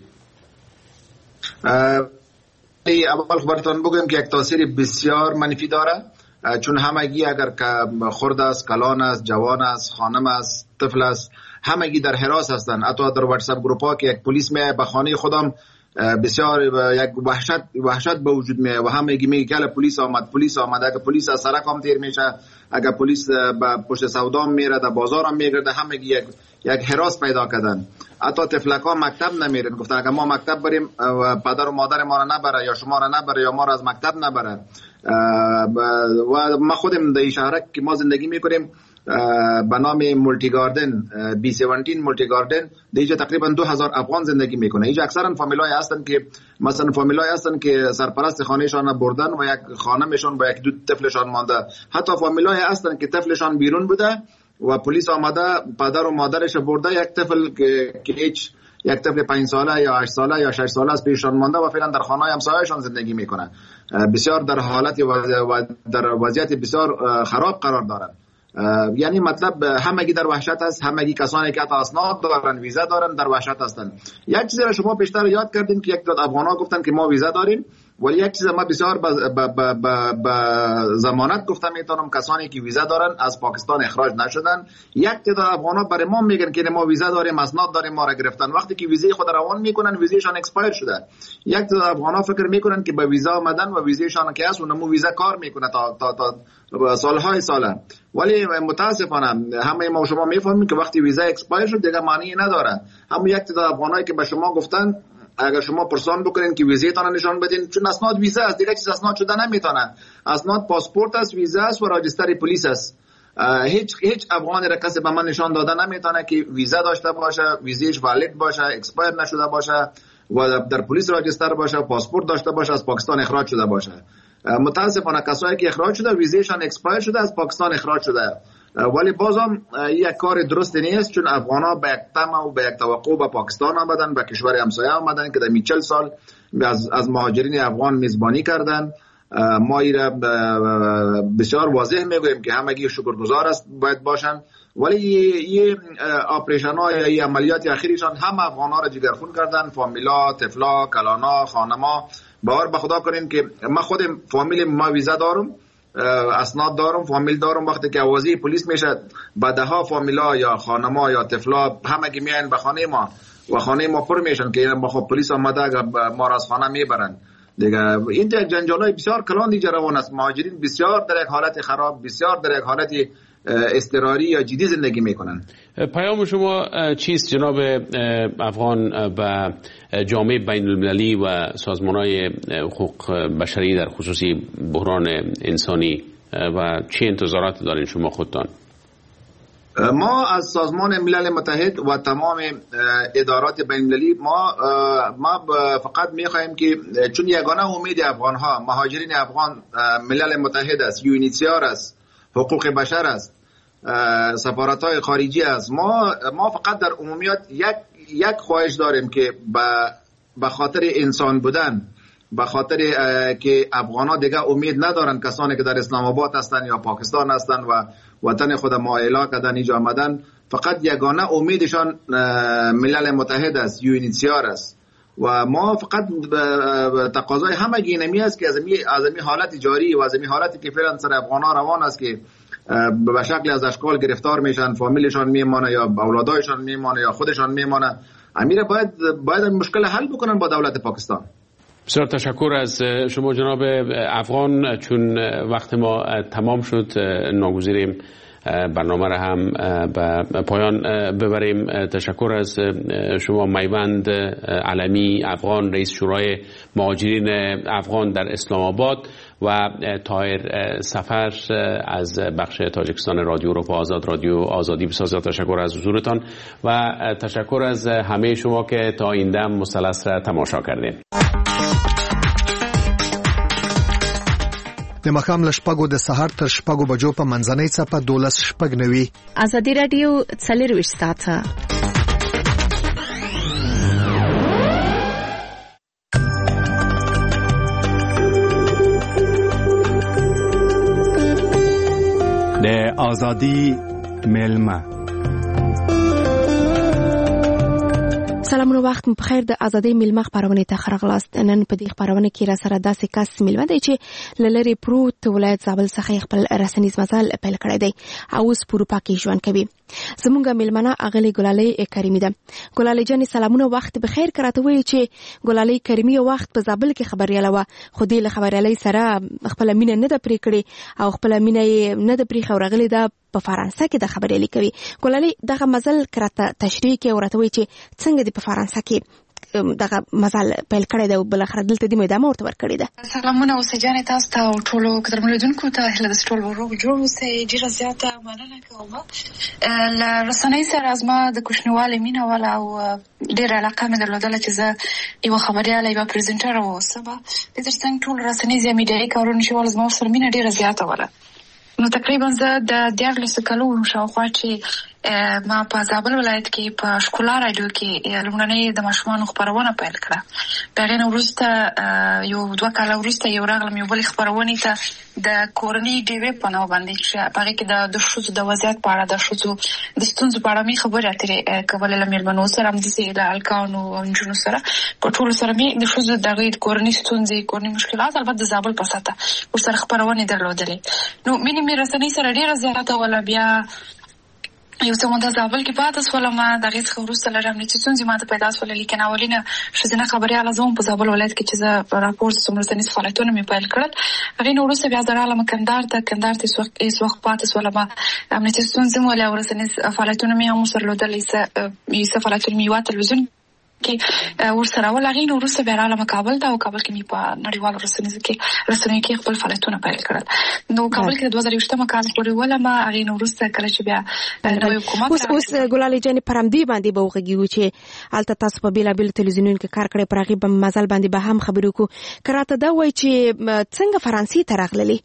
اول خبرتان بگم که یک تاثیر بسیار منفی داره، چون همگی اگر که خرد است، کلان است، جوان است، خانم است، طفل است، همگی در حراس هستند. حتی در واتساپ گروپ ها که یک پلیس می به خانه خودم بسیار یک وحشت وحشت به وجود می و همگی میگه که پلیس آمد پلیس آمد اگر پلیس از سرک هم تیر میشه، اگر پلیس به پشت سودا میره، در بازار هم میگرده، همگی یک یک حراس پیدا کردن. حتی طفلکا مکتب نمیرن، گفتن اگر ما مکتب بریم و پدر و مادر ما را نبره یا شما را نبره یا ما را از مکتب نبره. و ما خودم در این شهر که ما زندگی میکنیم به نام مولتی گاردن، بی هفده مولتی گاردن، دیجا تقریبا دو هزار افغان زندگی میکنه. اینجا اکثرا فامیلای هستن که مثلا فامیلای هستن که سرپرست خانهشان بردن و یک خانمشان با یک دو طفلشان مانده. حتی فامیلای هستن که طفلشان بیرون بوده و پلیس آمده پدر و مادرش برده، یک طفل که هیچ یک طفل پنج ساله یا هشت ساله یا شش ساله از پیششان مانده و فعلا در خانه همسایه‌شان زندگی میکنه. بسیار در حالت و در وضعیت بسیار خراب قرار دارند. یعنی مطلب همگی در وحشت است، همگی کسانی که اسناد دارن، ویزا دارن در وحشت هستند. یک چیزی را شما پیشتر یاد کردین که یک داد افغانا گفتن که ما ویزا داریم، ولی یک چیز ما بسیار با ضمانت گفتم میتونم کسانی که ویزا دارن از پاکستان اخراج نشدن. یک تعداد افغانا برای ما میگن که ما ویزا داریم، اسناد داریم، ما را گرفتن. وقتی که ویزای خود روان میکنن ویزایشان اکسپایر شده. یک تعداد افغانا فکر میکنن که با ویزا آمدن و ویزایشان که هست اونمو ویزا کار میکنه تا تا تا سالهای ساله. ولی متاسفانه همه ما شما میفهمیم که وقتی ویزا اکسپایر شد دیگه معنی نداره. همون یک تعداد افغانایی که به شما گفتن اگر شما پرسان بکنین که ویزایتان نشان بدین، چون اسناد ویزا است، دیگه چیز اسناد شده نمیتونه. اسناد پاسپورت است، ویزا است و راجستر پلیس است. هیچ هیچ افغانی را کسی به من نشان داده نمیتونه که ویزا داشته باشه، ویزایش والید باشه، اکسپایر نشده باشه و در پلیس راجستر باشه، پاسپورت داشته باشه، از پاکستان اخراج شده باشه. متاسفانه کسایی که اخراج شده ویزایشان اکسپایر شده از پاکستان اخراج شده. ولی بازم یک کار درست نیست، چون افغانا به یک طمع و به یک توقع به پاکستان آمدن، به کشور همسایه آمدن که در چهل سال از از مهاجرین افغان میزبانی کردن. ما ایرا بسیار واضح میگوییم که همگی شکرگزار است باید باشن، ولی یه آپریشن ها یا یه عملیات اخیرشان هم افغان ها را جگرخون کردن، فامیلا، طفلا، کلانا، خانما. باور به خدا کنین که ما خودم فامیل ما ویزا دارم، اسناد دارم، فامیل دارم. وقتی که آوازی پلیس میشه با ده ها فامیلا یا خانما یا طفلا همگی میان به خانه ما و خانه ما پر میشن که ما خب پلیس آمده ما را از خانه میبرن دیگه. این یک جنجالای بسیار کلان دیگه روان است. مهاجرین بسیار در یک حالت خراب، بسیار در یک حالت اضطراری یا جدی زندگی میکنن. پیام شما چیست جناب افغان به جامعه بین المللی و سازمان‌های حقوق بشری در خصوصی بحران انسانی و چه انتظارات دارین شما خودتان؟ ما از سازمان ملل متحد و تمام ادارات بین المللی ما ما فقط میخواهیم که چون یگانه امید افغان ها مهاجرین افغان ملل متحد است، یو ان اچ سی آر است، حقوق بشر است، سفارت‌های خارجی است. ما ما فقط در عمومیات یک یک خواهش داریم که به خاطر انسان بودن، به خاطر که افغان‌ها دیگه امید ندارن، کسانی که در اسلام آباد هستن یا پاکستان هستن و وطن خود ما اعلا کردن اینجا آمدن، فقط یگانه امیدشان ملل متحد است، یو ان اچ سی آر است و ما فقط تقاضای همگی اینمی است که از این حالت جاری و از این حالتی که فعلا سر افغان‌ها روان است که به شکل از اشکال گرفتار میشن، فامیلشان میمانه یا اولادایشان میمانه یا خودشان میمانه، امیر باید باید مشکل حل بکنن با دولت پاکستان. بسیار تشکر از شما جناب افغان. چون وقت ما تمام شد ناگزیریم برنامه را هم به پایان ببریم. تشکر از شما میوند علمی افغان، رئیس شورای مهاجرین افغان در اسلام آباد، و طاهر سفر از بخش تاجیکستان رادیو اروپا آزاد، رادیو آزادی. بسیار تشکر از حضورتان و تشکر از همه شما که تا این دم مثلث را تماشا کردین. د مخام لشپګو د سحر تر شپګو بجو په منځنۍ څپه دولس شپږ نوي. ازادي رادیو څلرویشت ساعته. د ازادي ملما. سلامونه، وخت مو بخیر. د ازادۍ ملما خبرونه ته خرغلاست. نن په دې خبرونه کې را سره داسې کس ملما دی چې لری پروت ولایت زابل څخه خپل رسنیز مزل پیل کړی دی او اوس په اروپا کې ژوند کوي. زمونږ ملمنه اغلی ګلالۍ کریمی ده. ګلالۍ جان سلامونه، وخت بخیر. کراته وی چې ګلالۍ کریمی وخت په زابل کې خبرياله و، خو دې له خبريالۍ سره خپل مینه نه ده پرې کړې او خپل مینه نه ده پرې خورغلی ده په فرانسه کې د خبريالۍ کوي. ګلالۍ دغه مزل کراته تشریح کې ورته وی چې څنګه د په فرانسه کې دغه مزل پیل کړی دی او بل خر دلته د میدان ورته ور کړی ده. سلامونه او سجانه تاسو ته او ټولو قدرمنونکو ته هله د ټولو ورو جوړ اوسئ. ډیره زیاته مننه کوم. ل رسنۍ سره از ما د کوښنیواله مینه ولا او ډیره علاقه مې درلودله چې زه یو خبرياله یو پریزنټر اوسم. د ترڅنګ ټول رسنۍ زمیډي کارونه چې ول زما سره مینه ډیره زیاته ولا. نو تقریبا زه د دیارلس کلونو شاوخوا چې ما په زابل ولایت کې په شکولا رادیو کې لومړنۍ د ماشومانو خبرونه پیل کړه. بیا نه وروسته یو دوه کاله وروسته یو راغلم یو بل خبرونه ته د کورنۍ ډیوې په نوم باندې چې هغه کې د د شوزو د وضعیت په اړه د شوزو د ستونزو په اړه می خبرې اترې کولې. لمر منو سره هم د سي د الکانو او انجونو سره په ټول سره می د شوزو د غوډ کورنۍ ستونزې کورنۍ مشکلات البته د زابل په ساته ورسره خبرونه درلودلې. نو مینه می رسنۍ سره ډیره زیاته ولا. بیا یو څه مونږ د زابل کې پاتې سولم دغه څه وروسته لرم چې څنګه ما ته پیدا سول لیکن اولینه شزنه خبرياله زوم په زابل ولایت کې چې زه راپور سمرسنی فعالیتونه می پیل کړل. هغه نو وروسته بیا زراله مکندار ته کندار ته سوخ ایس وخت پاتې سولم امنیتي څنګه مولای ورسنی فعالیتونه می هم سره لودلې څه یې فعالیتونه می وا تلویزیون کې ورسره ولغې نو وروسته بیا رااله کابل ته او کابل کې می په نړیوال رسنیز کې رسنۍ کې خپل فعالیتونه پیل کړل. نو کابل کې د دوه زره یوولسم کال پورې ولما هغه نو وروسته کله چې بیا نو حکومت اوس اوس ګلالۍ جان پرمدی باندې به وغږیږي چې الته تاسو په بیلا بیل تلویزیونونو کې کار کړی پرغه په مزل باندې به هم خبرو کو کراته دا وای چې څنګه فرانسې ته راغللی.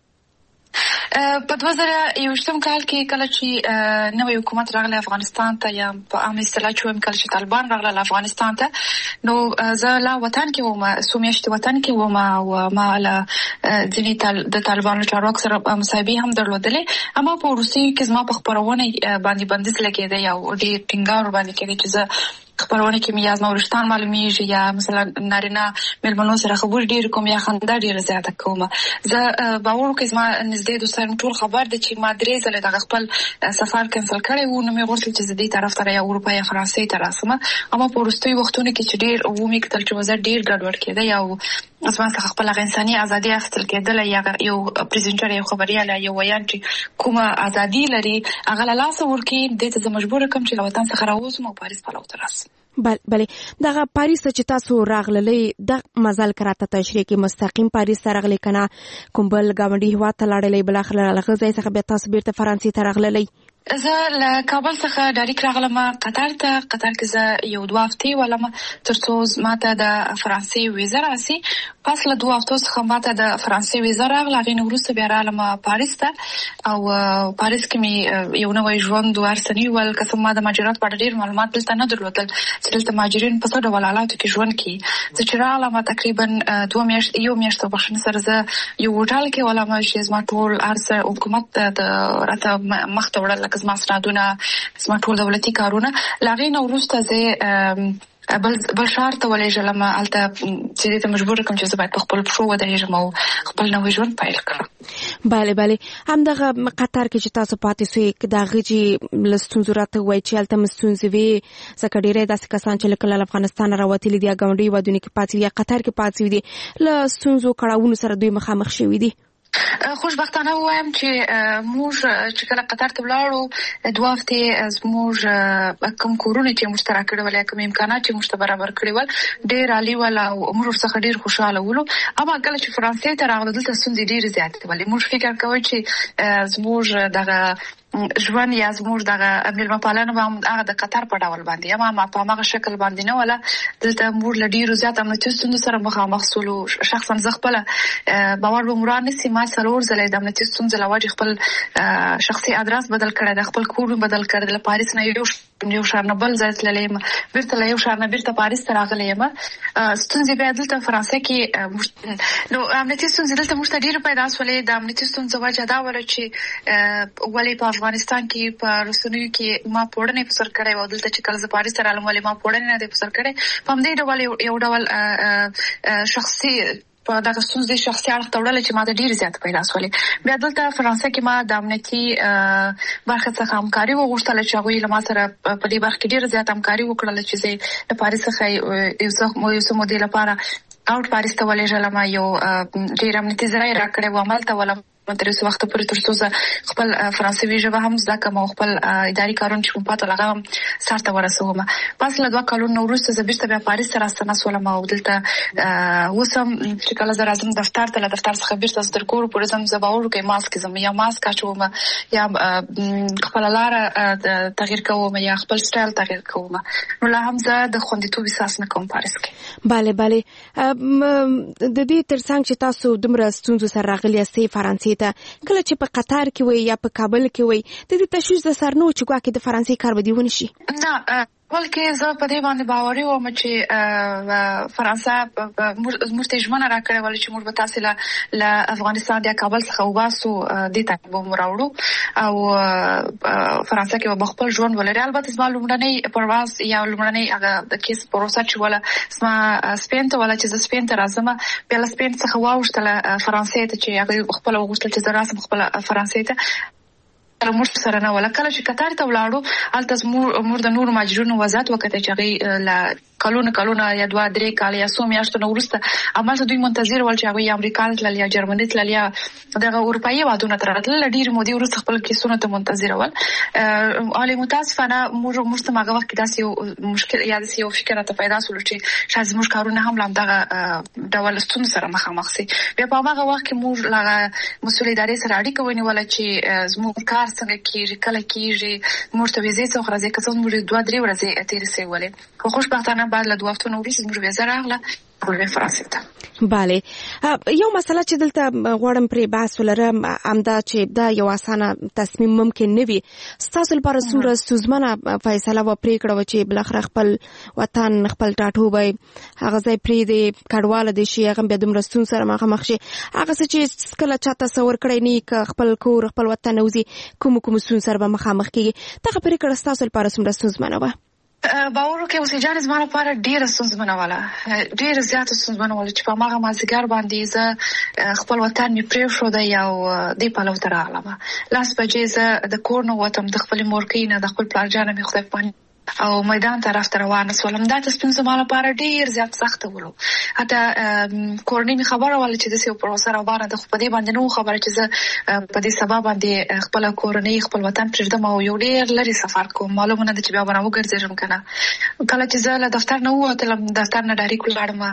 په دوه زره یوولسم کال کې کله چې نوې حکومت راغله افغانستان ته یا په عام اصطلاح چې کله چې طالبان راغله افغانستان ته نو زه لا وطن کې وم سومیشت وطن کې وم او ما له ځینې د طالبانو چارواکو سره مصاحبه هم درلودلې. اما په روسي کې زما په خبرونه باندې بندیز لګېده یا ډېر ټینګار باندې کې چې زه خبرونه کې مې از نورستان معلومیږي یا مثلا نارینه ملمنو سره خبر ډیر کوم یا خندا ډیر زیاته کوم. زه باور کوم زما نږدې دوستان ټول خبر د چې ما درې ځله د خپل سفر کینسل کړی و. نو مې غوښتل چې زه دې طرف ته یا اروپا یا فرانسې ته راسم. اما په وروستي وختونو کې چې ډیر و مې کتل چې وزه ډیر ګډوډ کېده یا اسما څخه خپل انساني ازادي اخیستل کېدل یا یو پریزنټر یو خبرياله یو ویان چې کومه ازادي لري هغه له لاس ورکی د ته مجبور کوم چې وطن څخه راوځم او پاریس په لور راسم. بله دغه پاریس چې تاسو راغللې د مزل کراته تشریح کې مستقیم پاریس ته راغلي کنه کوم بل گاونډي هوا ته لاړلې بل اخر لغه ځای څخه به تاسو بیرته فرانسې ته راغللې. زه له کابل څخه ډایرکټ راغلم قطر ته. قطر کې زه یو دوه هفتې ولم ترڅو ماته د فرانسې ویزا راسي. پس له دوه هفتو څخه ماته د فرانسې ویزا راغله. غوښنه وروسته بیا رالم پاریس ته او پاریس کې مې یو نوې ژوند ورسنی ول قسم ما د مهاجرت په ډېر معلومات دلته نه درلودل چې دلته مهاجرین په څه ډول حالاتو کې ژوند کوي. زه چې رالم تقریبا دوه میاشتې یو میاشت بخښنه سره زه یو هوټل کې ولم چې زما ټول ارزه حکومت د راته مخ ته وړل زما سرادونه زما ټول دولتي کارونه لاغې نو وروسته زه بل بل شهر ته ولېږلم هلته چې دې ته مجبور کړم چې زه باید په خپل پښو ودرېږم او خپل نوی ژوند پیل کړم. بله بله همدغه قطر کې چې تاسو پاتې سوئ د هغې چې له ستونزو راته ووایي چې هلته مو ستونزې وې ځکه ډېری داسې کسان چې لکه له افغانستانه راوتلي دي یا ګاونډي هېوادونو کې پاتې دي یا قطر کې پاتې دي له ستونزو کړاوونو سره دوی مخامخ شوي دي. خوشبختانه وایم چې موږ چې کله قطر ته ولاړو دوه هفتې زموږ کوم کورونه چې موږ ته راکړي ول یا کوم امکانات چې موږ ته برابر کړي ول ډېر عالي ول او موږ ورڅخه ډېر خوشحاله ولو. اما کله چې فرانسې ته راغلو دلته ستونزې ډېرې زیاتې ولې موږ فکر کوو چې زموږ دغه ژوند یا زموږ دغه میلمه پالنه به هم هغه د قطر په ډول باندې اما ما په هغه شکل باندې نه ولا دلته موږ له ډېرو زیات امنیتي ستونزو سره مخامخ سولو. شخصا زه خپله باور به مو رانیسي ما څلور ځله د امنیتي ستونزو له وجې خپل شخصي ادرس بدل کړی دی، خپل کور مې بدل کړی دی. له پاریس نه یو یو ښار نه بل ځای تللی یم، بېرته له یو ښار نه بېرته پاریس ته راغلی یم. ستونزې بیا دلته فرانسه کې نو امنیتي ستونزې دلته موږ ته ډېرې پیدا شولې. د امنیتي ستونزو وجه دا وله چې ولې په افغانستان کې په رسنیو کې ما پوړنې په سر کړی و، دلته چې کله زه پاریس ته رالم ولې ما پوړنې نه دی په سر کړی. په همدې ډول یو ډول شخصي په دغه ستونزې شخصي اړخ ته وړله چې ما ته ډېرې زیاته پیدا شولې. بیا دلته فرانسه کې ما د امنیتي برخې څخه همکاري وغوښتله چې هغوی له ما سره په دې برخه کې ډېره زیاته همکاري وکړله چې زه له پاریس څخه یو څه مودې لپاره اوټ پاریس ته ولېږلم. یو ډېر امنیتي ځای راکړی و، همالته ولم تر اوسه وخته پورې تر څو زه خپل فرانسوي ژبه هم زده کړم او خپل اداري کارونه چې کوم پاته هغه هم سر ته ورسوم. پس له دوه کلونو نه وروسته زه بېرته بیا پاریس ته راستنه شولم او دلته اوس هم چې کله زه راځم دفتر ته، له دفتر څخه بېرته زه تر کوره پورې ځم، زه باور وکړئ ماسک ځم یا ماسک اچوم یا خپله لاره تغییر کوم یا خپل سټایل تغییر کوم. نو لا هم زه د خوندیتوب احساس نه کوم پاریس کې. بله بله د دې تر څنګ چې تاسو دومره ستونزو سره راغلي یاستئ فرانسې ته، کله چې په قطر کې وئ یا په کابل کې وئ د دې تشویش د سر نه و چې ګواکې د فرانسې کار به دې ونه شي؟ نه، بلکې زه په دې باندې باوري وم چې فرانسه موږ ته ژمنه راکړې وله چې موږ به تاسې له افغانستان یا کابل څخه وباسو، دې ته به مو راوړو او فرانسه کې به خپل ژوند ولري. البته زما لومړنی پرواز یا لومړنی هغه د کیس پروسه چې وله زما سپین ته وله چې زه سپین ته راځم، بیا له سپین څخه واوښتله فرانسې ته چې هغوی خپله وغوښتل چې زه راسم خپله فرانسې ته. موږ سره نه وله. کله چې قطر ته ولاړو هلته موږ د نورو مهاجرینو وضعیت وکتل چې هغوی له کلونه کلونه یا دوه درې کاله یا څو میاشتو نه وروسته همالته دوی منتظر ول چې هغوی یا امریکا ته تلل یا جرمني تلل یا دغه اروپایي هېوادونو ته راتلل. له ډېرې مودې وروسته خپل کیسونو ته منتظره ول. حالې متاسفانه موږ موږ ته هغه وخت کې داسې یو مشکل یا داسې یو فکر راته پیدا شولو چې شاید زموږ کارونه هم له همدغه ډول ستونزو سره مخامخ سي. بیا په هماغه وخت کې موږ له مسؤل ادارې سره اړیکه ونیوله چې زموږ کار څنګه کېږي، کله کېږي، موږ ته ویزې څوک راځي، که څه زموږ دوه درې ورځې تېرې سوې ولې. خو خوشبختانه بعد له دوه هفتو نه وروسته زموږ ویزه راغله فرانسې ته. بله، یو مسله چې دلته غواړم پرې بحث ولرم همدا چې دا یو اسانه تصمیم ممکن نه وي. ستاسو لپاره څومره ستونزمنه فیصله وه، پرېکړه وه چې بالاخره خپل وطن خپل ټاټوبی هغه ځای پرېږدې، کډواله دې شي، هغه بیا دومره ستونزو سره مخامخ شي. هغه څه چې کله چا تصور کړی نه وي که خپل کور خپل وطن نه وځي کومو کومو ستونزو سره به مخامخ کېږي. دغه پرېکړه ستاسو لپاره څومره ستونزمنه وه؟ باور وکړئ اوسې جانې زما لپاره ډېره ستونزمنه وله، ډېره زیاته ستونزمنه وله چې په هماغه مازدیګر باندې زه خپل وطن مې پرېښودی او دې پلو ته راغلم. لاس بجې زه د کور نه ووتم، د خپلې مورکۍ نه، د خپل پلارجان نه مې خدای په پاڼې او میدان طرف ته روانه شولم. دا تصمیم زما لپاره ډېر زیات سخته ولو. حتی کورنۍ مې خبره وله چې داسې یو پروسه روانه ده، خو په دې باندې نه وه خبره چې زه په دې سبا باندې خپله کورنۍ خپل وطن پرېږدم او یو ډېر لرې سفر کوم. معلومه نه ده چې بیا به نه وګرځېږم که نه. کله چې زه له دفتر نه ووتلم، دفتر نه ډایرېک ولاړم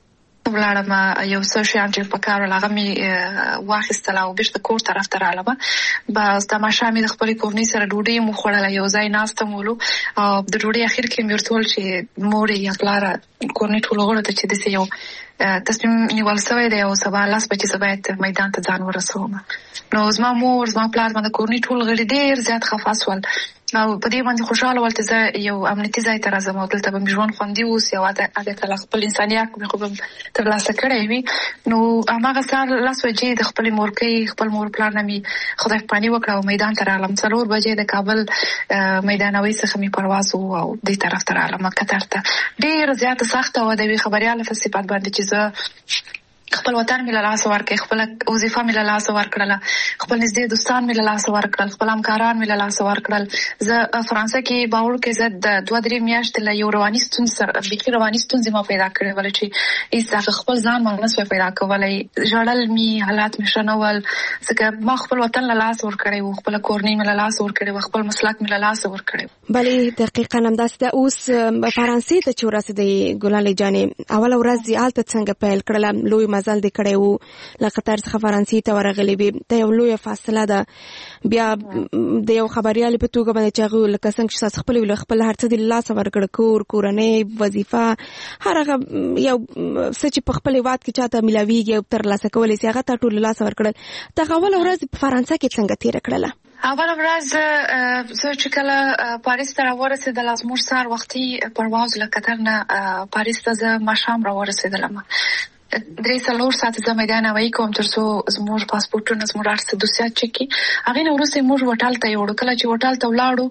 ولاړم یو څه شیان چې په کار ول هغه مې واخیستل او بېرته کور طرف ته رالم. بس د ماښام مې د خپلې کورنۍ سره ډوډۍ مو خوړله، یو ځای ناسته مو ولو او د ډوډۍ اخر کې مې ورته وویل چې مورې یا پلاره کورنۍ ټولو غړو ته چې داسې یو تصمیم نیول شوی دی او سبا لاس بچي زه باید میدان ته ځان ورسوم. نو زما مور زما پلار باندې کورنۍ ټول غړي ډېر زیات خفه شول او په دې باندې خوشاله ول چې زه یو امنیتي ځای ته راځم او دلته به مې ژوند خوندي اوسي او هغه ته خپل انساني حق مې خو به ترلاسه کړی وي. نو هماغه سهار لس بجې د خپلې مورکۍ خپل مور پلار نه مې خدای پاني وکړه او میدان ته راغلم. څلور بجې د کابل میدانوي څخه مې پرواز و او دې طرف ته راغلم قطر ته. ډېر زیاته سخته وه د یوې خبریاله په صفت باندې چې زه خپل وطن مې له لاسه ورکړ، خپل وظیفه مې له لاسه ورکړله، خپل نږدې دوستان مې له لاسه ورکړل، خپل همکاران مې له لاسه ورکړل. زه فرانسه کې باور کې زه د دوه درې میاشتې له یو رواني ستونزې سره بیخي رواني ستونزې ما پیدا کړې وله چې هېڅ خپل ځان ما نه سوی پیدا کولی. ژړل مې، حالات مې ښه نه ول ځکه ما خپل وطن له لاسه ورکړی و، خپله کورنۍ مې له لاسه ورکړې وه، خپل مسلک مې له لاسه ورکړی و. بلې دقیقاً همداسې ده. اوس فرانسې ته چې ورسېدې ګلالۍ جانې، اوله ورځ دې هلته څنګه پیل کړله؟ لوی مزل دې کړی و، له قطر څخه فرانسې ته ورغلې وې، دا یو لویه فاصله ده. بیا د یو خبریالې په توګه باندې چې هغه لکه څنګه چې تاسو خپل ویل خپل هر څه دې له لاسه ورکړه، کور، کورنۍ، وظیفه، هر هغه یو څه چې په خپل هېواد کې چاته میلاویږي او ترلاسه کولی سي هغه تا ټول له لاسه ورکړل. دغه اوله ورځ په فرانسه کې څنګه تېره کړله؟ اوله ورځ زه چې کله پاریس ته راورسېدله، زموږ سهار وختي پرواز له قطر نه پاریس ته زه ماښام راورسېدلم. درې څلور ساعته زه میدان هوایي کوم تر څو زموږ پاسپورټونه زموږ هر څه دوسیات چک کړي. هغې نه وروسته موږ هوټل ته یوړو. کله چې هوټل ته ولاړو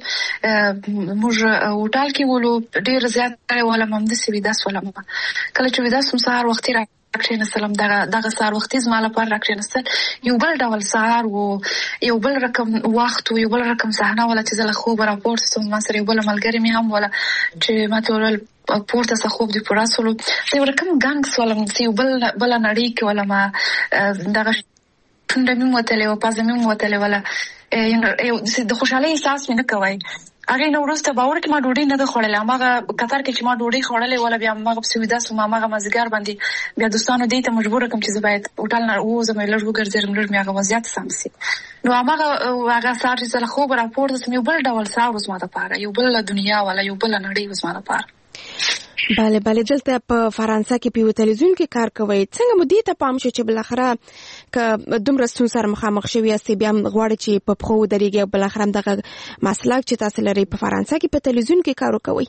موږ هوټل کې ولو، ډېر زیات ولم همداسې ویده شولم. کله چې ویده شوم سهار وختي را کښېنستلم. دغه دغه سهار وختي زما لپاره را کښېنستل یو بل ډول سهار و، یو بل رقم وخت و، یو بل رقم صحنه وله چې زه له خوبه راپورته شوم. ما سره یو بله ملګرې مې هم وله چې ما ته وویل پورته څه خوب دې پوره شولو. زه یو رقم ګنګ شولم چې یو بل بله نړۍ کې ولم. دغه شونډه مې وتلې وه، پزه مې وتلې وله، د خوشحالۍ احساس مې نه کوی. هغې نه وروسته باور کې ما ډوډۍ نه ده خوړلې. هماغه قطر کې چې ما ډوډۍ خوړلې وله بیا هماغه پسې ویده شوم. هماغه مازدیګر باندې بیا دوستانو دې ته مجبوره کړم چې زه باید هوټل نه ووځم، لږ وګرځېدم، لږ مې هغه وضعیت سم شي. نو هماغه هغه سهار چې زه له خوبه راپورته شوم یو بل ډول سهار و زما دپاره، یو بله دنیا وله، یو بله نړۍ و زما دپاره. بله بله. دلته په فرانسه کې په یو تلویزیون کې کار کوئ، څنګه مو دې ته پام شو چې بالاخره که دومره ستونزو سره مخامخ شوي یاستئ بیا هم غواړئ چې په پښو ودرېږئ او بالاخره همدغه مسلک چې تاسو لرئ په فرانسه کې په تلویزیون کې کار وکوئ؟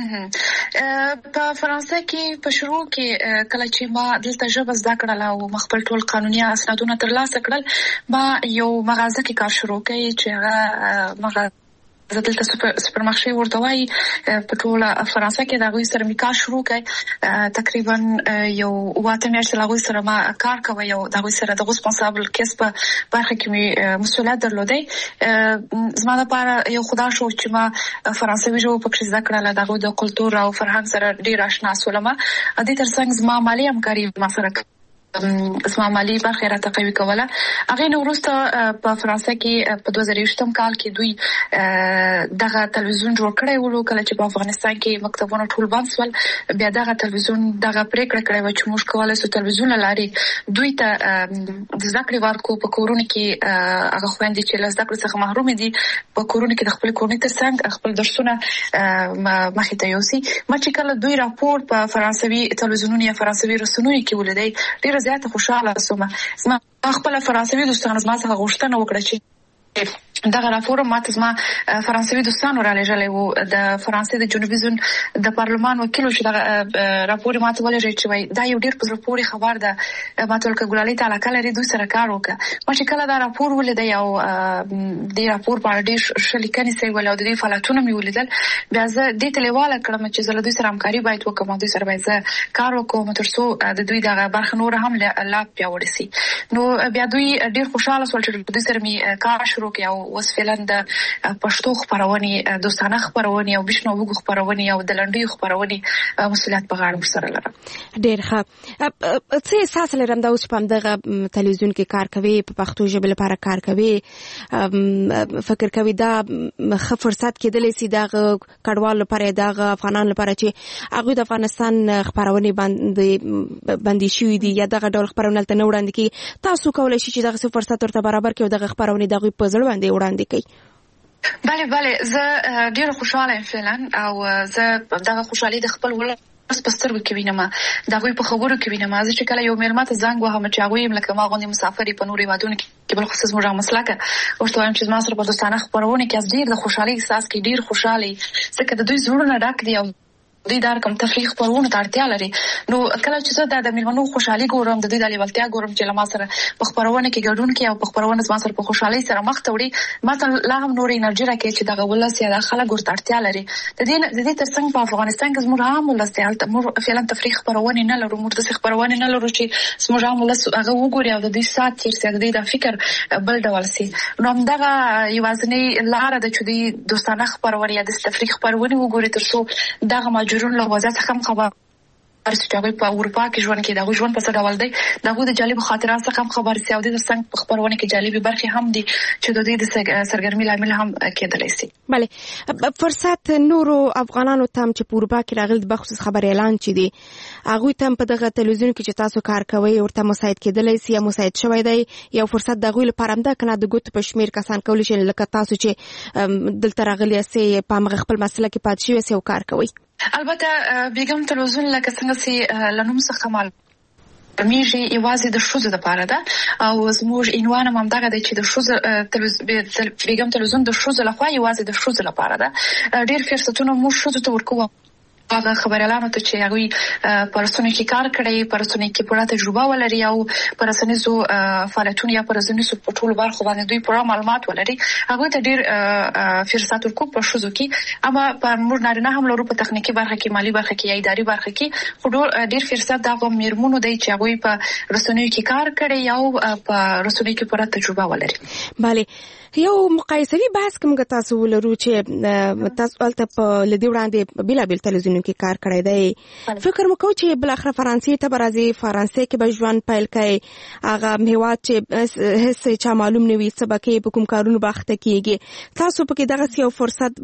په فرانسه کې په شروع کې کله چې ما دلته ژبه زده کړله او ما خپل ټول قانوني اسنادونه ترلاسه کړل، ما یو مغازه کې کار شروع کړی چې هغه مغازه زه دلته سوپرمارشې ورته وایي. په ټوله فرانسه کې د هغوی سره مې کار شروع کړی. تقریبا یو اووه اته میاشتې له هغوی سره ما کار کوی او د هغوی سره د ریسپانسابل کیس په برخه کې مې مسؤلیت درلودی. زما دپاره یو خدا شو چې ما فرانسوي ژبه پکې زده کړله، د هغوی د کلتور او فرهنګ سره ډېر اشنا شولم. دې تر څنګ زما مالي همکاري ما سره زما مالي برخه راته قوي کوله. هغې نه وروسته په فرانسه کې په دوه زره یوویشتم کال کې دوی دغه تلویزیون جوړ کړی ولو. کله چې په افغانستان کې مکتبونه ټول بند شول، بیا دغه تلویزیون دغه پرېکړه کړې وه چې موږ کولی شو تلویزیون له لارې دوی ته د زده کړې ورکړو. په کورونو کې هغه خویندې چې له زده کړې څخه محرومې دي په کورونو کې د خپلې کورنۍ تر څنګ خپل درسونه مخې ته یوسي. ما چې کله دوی راپور په فرانسوي تلویزیونونو یا فرانسوي رسنیو کې ولیدی، ډېره زیاته خوشحاله شوم. زما خپله فرانسوي دوستانو زما څخه غوښتنه وکړه چې دغه راپور ماته زما فرانسوي دوستانو را لېږلی و. د فرانسې د جنوبي زون د پارلمان وکیل چې دغه راپور ماته ولېږی چې وایي دا یو ډېر په زړه پورې خبر ده، ماته ویل که ګلالۍ ته علاقه لري دوی سره کار وکړه. ما چې کله دا راپور ولیدی او دې راپور په اړه ډېر ښه لیکنې سوي ول او د دوی فعالیتونه مې ولیدل، بیا زه دې ته لیواله کړم چې زه له دوی سره همکاري باید وکړم او دوی سره باید زه کار وکړم تر څو د دوی دغه برخه نوره هم لا پیاوړې سي. نو بیا دوی ډېر خوشحاله شول چې دوی سره مې کار شروع کړی او اوس فعلا د پښتو خپرونې، دوستانه خپرونې او بشنو وګو خپرونې او د لنډیو خپرونې مسؤلیت په غاړه ورسره لرم. ډېر ښه. څه احساس لرم دا اوس چې په همدغه تلویزیون کې کار کوي، په پښتو ژبې لپاره کار کوي، فکر کوي دا ښه فرصت کېدلی سي دغه کډوالو لپاره، دغه افغانانو لپاره چې هغوی د افغانستان خپرونې باندې بندي شوي دي یا دغه ډول خپرونه هلته نه وړاندې کېږي، تاسو کولی شئ چې دغسې فرصت ورته برابر کړئ او دغه خپرونې د هغوی په زړه باندې وړاندې کوي؟ بله بله، زه ډېره خوشحاله یم فعلا او زه دغه خوشحالي د خپل ولس پسترګو کې وینم دا غوي په خبرو کې وینم چې کله یو میلمه ته زنګ وهم چې هغه یې لکه ما غوندي مسافر په نوري وادونه کې بل خصوص موږ مسلکه ورته وایم چې ما سره په دوستانه خبرونه کې ډیر د خوشحالي احساس کې ډیر خوشحالي ځکه د دوی زړونه ډک دي او دوی دار کوم تفریح خبرونه ته اړتیا لري نو کله چې زه د میلمنو خوشحالي ګورم د دوی د لیوالتیا ګورم چې لما سره په خبرونه کې ګډون کوي او په خبرونه ما سره په خوشحالي سره مخ ته وړي ما ته لا هم نور انرژي راکړي چې دغه ولس یا د خلک ورته اړتیا لري د دې د دې ترڅنګ په افغانستان کې زموږ عام ولس دی موږ فعلا تفریح خبرونه نه لرو موږ د خبرونه نه لرو چې زموږ عام ولس هغه وګوري او د دې سات تیر سي د دې د فکر بل ډول سي نو همدغه یوازنی لار د چودي دوستانه خبرونه یا د تفریح خبرونه وګوري ترڅو دغه ماجرون له وضعیت څخه خبر چې هغه په اروپا کې ژوند کوي دا ژوند په څه ډول دی دغه د جالب خاطرات څخه خبر سي او د څنګه په خبرونه کې جالب برخې هم دي چې د دې د سرګرمي لامل هم کېدلی سي بله فرصت نورو افغانانو تم چې په اروپا کې راغلي د بخصوص خبر اعلان چي دي هغه تم په دغه تلویزیون کې چې تاسو کار کوي ورته مساعد کېدلی سي یا مساعد شوی دی یو فرصت دغه لپاره هم ده کنه د ګوت په شمیر کسان کولی شي لکه تاسو چې دلته راغلي سي په مغ خپل مسله کې پات شي او کار کوي البته بیګم تلویزیون لکه څنګه چې لنوم څخه مال میږي یوازې د شوزو لپاره ده او زموږ عنوان هم دغه دی چې د شوزو تلویزیون بیګم تلویزیون د شوزو لخوا یوازې د شوزو لپاره ده ډیر فرصتونه مو شوزو ته ورکوو هغه خبريالانو ته چې هغه پرسونی کې کار کړی پرسونی کې پوره تجربه ولري او پرسنیزو فعالیتونه یا پرسنیزو په ټولو برخو باندې دوی پوره معلومات ولري هغه ته ډیر فرصت ورکو په شوزو کې اما په موږ نارینه هم لرو په تخنیکی برخه کې مالی برخه کې یا اداري برخه کې خو ډیر فرصت دا میرمنو دی چې هغه په رسنیو کې کار کړی او په رسنیو کې پوره تجربه ولري bale یو مقایسوي بحث کوم تاسو ولرو چې تاسو الته په لدی وړاندې بلا بل تلویزیون کې کار کړی دی فکر مکو چې بل اخر فرانسې ته برازي فرانسې کې به ژوند پیل کړي هغه هیواد چې هیڅ چا معلوم نه وي سبکه په کوم کارونو باخته کیږي تاسو په کې دغه یو فرصت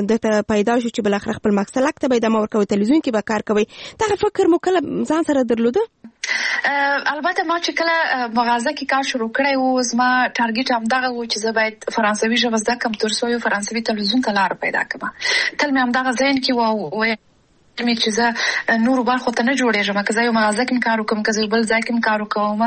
د پیدا شو چې بل اخر خپل مقصد لکه به د مور کوي تلویزیون کې به کار کوي دا فکر مو کله ځان سره درلوده البته ما چې کله مغازه کې کار شروع کړی و زما ټارګټ هم دغه و چې زه باید فرانسوي ژبه زده کړم تر څو یو فرانسوي تلویزیون ته لار پیدا کړم تل مې هم دغه ذهن کې و مې چې زه نور برخو ته نه جوړېږم که زه یو مغازه کې کار وکم که زه بل ځای کې کار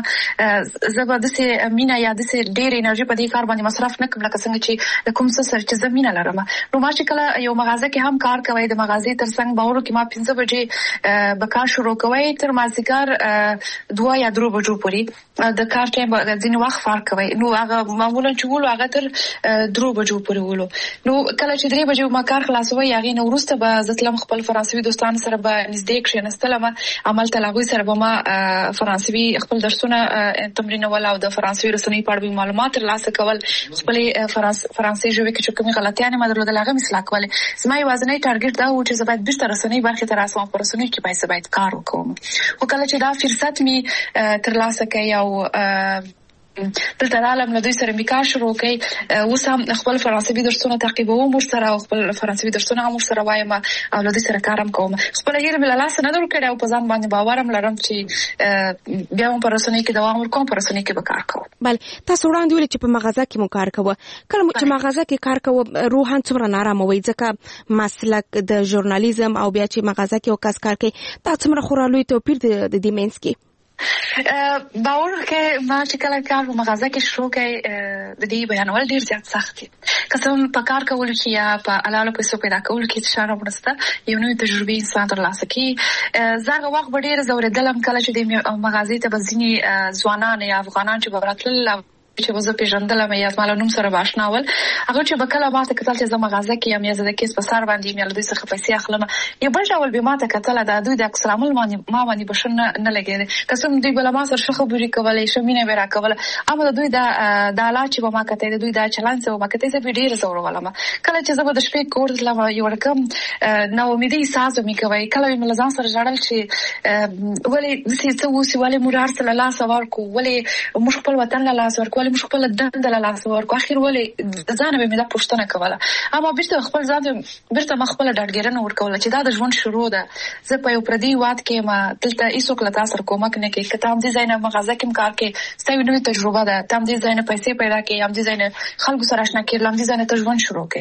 وکم زه به داسې مینه یا داسې ډېر انرژي په دې کار باندې مصرف نه کړم لکه څنګه چې د کوم څه سره چې زه مینه لرم نو ما چې کله یو مغازه کې هم کار کوي د مغازې تر څنګ باور کې ما پنځه بجې به کار شروع کوي تر مازدیګر دوه یا درې بجو پورې د کار ټایم ځینې وخت فرق کوي نو هغه معمولا چې ولو هغه تر درې بجو پورې ولو نو کله چې درې بجې ما کار خلاصوي هغه نو وروسته به زه تلم خپل فرانسوي دوستان سره به نږدې کښېنستلم عمل ته لاغوي سره به ما فرانسوي خپل درسونه تمرینول او د فرانسوي رسنۍ په اړه معلومات ترلاسه کول خپل فرانسوي ژبه کې چې کومې غلطیانې ما درلودل هغه اصلاح کول زما یوازینی ټارګټ دا و چې زه باید بیرته رسنۍ برخې ته راسم په رسنۍ کې باید باید کار وکړم خو کله چې دا فرصت می ترلاسه کړی او دلته عالم له دوی سره میکا شروع کړي اوس هم خپل فرانسوي درسونه تعقیبوم ورسره او خپل فرانسوي درسونه هم ورسره وایم او له دوی سره کارم کوم خپل هیله بل لاس نه درو کړی او په ځان باندې باورم لرم چې بیا هم پر رسنۍ کې دوام ورکوم پر رسنۍ کې به کار کوم بل تاسو وړاندې ویل چې په مغازه کې مو کار کوو کله چې مغازه کې کار کوو روحان څومره نارامه وي ځکه مسلک د ژورنالیزم او بیا چې مغازه کې وکاس کار کوي دا څومره خورالوي توپیر د دې مینس کې باور کې ما چې کله کار په مغازه کې شروع کړي د دې بیانول ډیر زیات سخت دي قسم په کار کول کې یا په علالو پیسو پیدا کول کې اشاره ورسته یو نوې تجربه انسان ترلاسه کوي زغه وخت به ډیر زوردلم کله چې د مغازې ته بزنی ځوانان یا افغانان چې براتل چې وزه پیژندلم یا مال نوم سره باشناول هغه چې بکله ماته کتل چې زما غازه کې یم یا زده کیس په سر باندې مې له دوی څخه پیسې اخلم یو بل ډول به ماته کتل دا دوی د اکثر عمل باندې ما باندې بشن نه لګیږي قسم دوی بل ما سره شخه بری کولای شمینه ورا کوله اما دوی دا د اعلی چې ما کته دوی دا چلان څه ما کته څه ډیر زور ولما کله چې زما د شپې کور لم یو رقم نو امیدي ساز مې کوي کله مې لزان سره جړل چې ولې د څه څه وسی ولې مورار سره لاس ورکو ولې مش خپل وطن له لاس ورکو ولې مش خپل دند له لاس ورکو اخر ولې ځان به مې دا پوښتنه کوله اما بیرته خپل ځان بیرته مخبل ډاډګرنه ورکول چې دا د ژوند شروع ده زه په یو پردي واد کې ما دلته هیڅ کله تاسو کومک نه کوي کته هم دي ځای نه مغازه کې کار کې ستاسو نوې تجربه ده تم دي ځای نه پیسې پیدا کوي هم دي ځای نه خلکو سره آشنا کېدل هم دي ځای نه ژوند شروع کوي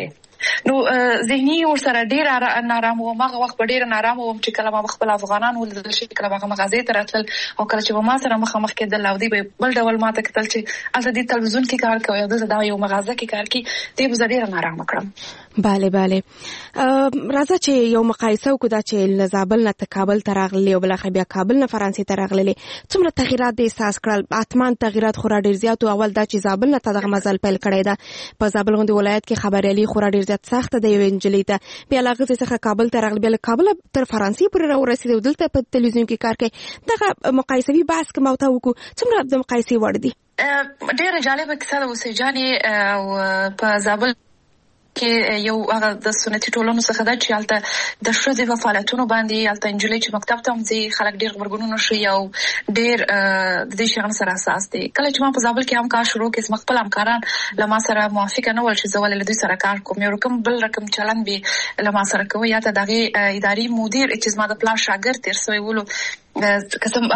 نو ذهني ورسره ډیر نارام و ماغه وخت په ډیر نارام وم چې کله ما خپل افغانان ولدل شي کله هغه مغازې ته راتلل او کله چې ما سره مخ مخ کېدل او دی بل ډول ما ته کتل چې الته د تلویزیون کې کار کوي او دا یو مغازه کې کار کوي دی به ډیر نارام کړم. bale bale راځه چې یو مقایسه وکړو دا چې لزابل نه کابل ته راغلي او بل بیا کابل نه فرانسې ته راغلي څومره تغیرات د احساس کړل اتمان تغیرات خورا ډیر زیات او اول دا چې زابل نه ته دغه مزل پیل کړی دا په زابل غونډه ولایت کې خبريالي خورا ډیر زیات سخت دی وینجلی ته بیا لغه څخه کابل ته راغلی بیا کابل تر فرانسې پورې راورسېد او دلته په تلویزیون کې کار کوي دغه مقایسوي بحث کوم او ته وکړو څومره د مقایسې وړ دي. ډیره جالبه کیسه ده اوسې جانې او په زابل کې یو هغه د سنتي ټولنو څخه دا چې الته د ښځې په فعالیتونو باندې الته انجلۍ چې مکتب ته ځي خلک ډیر خبرګونونه شي او ډیر د دې شیانو سره اساس دي. کله چې ما په زابل کې هم کار شروع کړ سم خپل همکاران له ما سره موافق نه ول چې زه ولې له دوی سره کار کوم یو رقم بل رقم چلن به له ما سره کوي یا ته دغه اداري مدیر چې زما د پلان شاګرد تیر سوی ولو قسم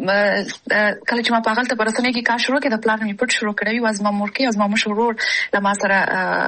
کله چې ما په هغه ته پرسنه کې کار شروع کړ د پلان می پټ شروع کړی واز ما مورکي از ما مشورور له ما سره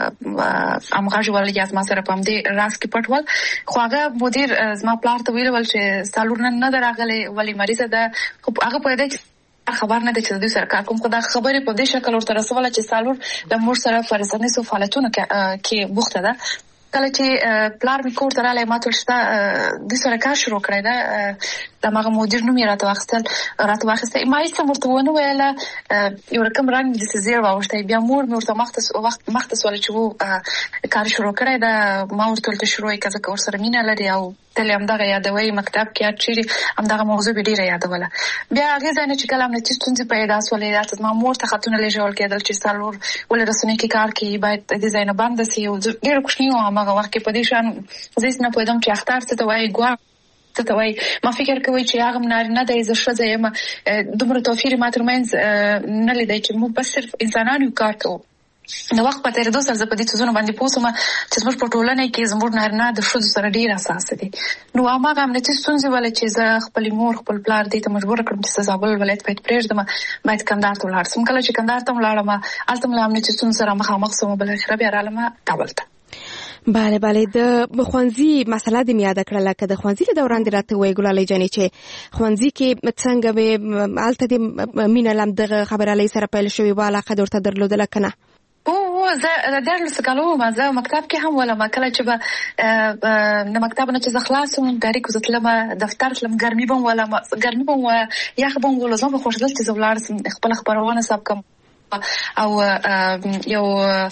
امغاج ولې از ما سره پام دی راس کې پټ ول خو هغه مدیر زما پلان ته ویل ول چې سالور نه نه دراغله ولی مریضه ده خو هغه په دې خبر نه ده چې دوی سره کار کوم خو دا خبرې په دې شکل ورته رسوله چې سالور د مور سره فرزانه سو فعالیتونه کې بوخته ده. کله چې پلار می کور ته رااله ما ټول شته د سره کار شروع کړی دا د ماغه مدیر نوم یې راته واخیستل راته واخیسته ما هیڅ مرته ونه ویله یو رقم رنګ د سزیر واوښته بیا مور مې ورته مختص وخت مختص ول چې وو کار شروع کړی دا ما ورته ته شروع یې کزه کور سره مینه لري او تل هم دغه یادوي مکتب کې چیرې هم دغه موضوع به ډیره یادوله بیا هغه ځنه چې کلام نه چې ستونزې پیدا سولې راته ما مور ته خاتون لېجول کېدل چې سالور ولې رسنۍ کې کار کوي باید د ځای نه بند سي او ډیره کوښښ و هغه وخت کې په دې شان زه نه پوهیدم چې اختر څه ته وایي ګوا څه ته وایي ما فکر کوي چې هغه نارینه د زه ښځه یم دومره توفیر ما ترمنځ نه لیدای چې موږ بس صرف انسانانو کار کوو. نو وخت په تیر دوه سره په دې څه باندې پوسوم چې زموږ په ټولنه کې زموږ نارینه د ښځو سره ډیر اساس دي. نو هغه هم نتیجه ستونزې ولې چې زه خپل مور خپل پلار دې ته مجبور کړم چې زابل ولایت په پرېږدم باید کندهار ته ولاړ سم. کله چې کندهار ته ولاړم الته مې هم نتیجه ستونزې سره مخامخ سوم بل اخر بیا رالم کابل ته. bale bale د خوانزي مسله د میاده کړل کده خوانزي له دوران د راته وی ګلالي جانې چې خوانزي کې څنګه به الته د مینه لم د خبرالي سره پیل شوی و علاقه درته درلودل کنه او زه د درس کالو ما زه مکتب کې هم ولا ما کله چې به د مکتب نه چې خلاصوم ډایرک وزتلم دفتر تلم ګرمي بم ولا ګرمي بم یخ بم ولا زما خوشدل چې زولار خپل خبرونه سب کم او یو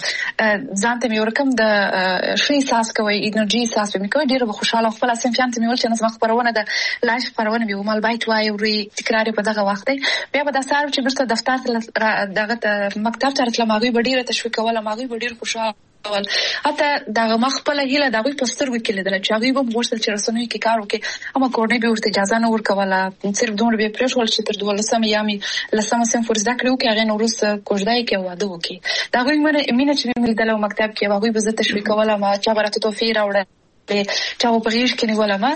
ځانته مې ورکم د شي احساس کوي انرژي احساس مې کوي ډیره خوشاله خپل اسیم فهمت مې ول چې نو خبرونه د لایف خبرونه به مال بایت وای او تکرار په دغه وخت بیا به د سار چې برته دفتر دغه مکتب ته راتلم هغه ډیره تشویق ولا هغه ډیره خوشاله حتی دغه مخ په لهیله دغه پستر وکیل دل چې هغه به ورسل چې رسنوي کې کار وکي اما کورنۍ به ورته اجازه نه ورکوله صرف دومره به پرېښول چې تر دولسم یامي لسمه سم فرض کړو کې هغه نورس کوژدای کې واده وکي دغه مینه چې مې دلته مکتب کې هغه به زه تشویق کوله ما چې برته توفیر راوړل چې په غیږ کې نیول ما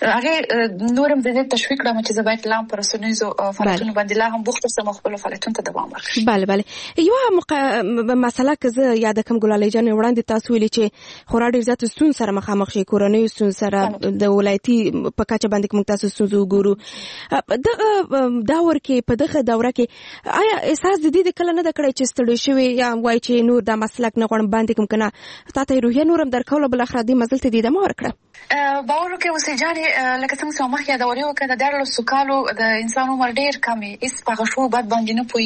هغه نورم د دې تشویق کړم چې زبایت لام پر سنویزو فعالیتونو باندې لا هم بوخت سم خپل فعالیتونو ته دوام ورکړم. bale bale یو مق... مسله که زه یاد کوم ګلالي جان وړاندې تاسو ویلي چې خورا ډیر زیات ستون سره مخامخ شي کورنۍ ستون سره د ولایتي په کچه باندې کوم تاسو ستونزو ګورو دغه داور کې په دغه دوره کې آیا احساس د دې کله نه د کړی چې ستړي شوی یا وای چې نور د مسلک نه غوړم باندې کوم کنه تاسو روحي نورم درکول بل اخر دې مزل ته دې ورکړه باور کې اوسې جانې لکه څنګه چې مخ یاد اوري وکړه د دارو سکالو د انسان عمر ډیر کمی اس په شو بعد باندې نه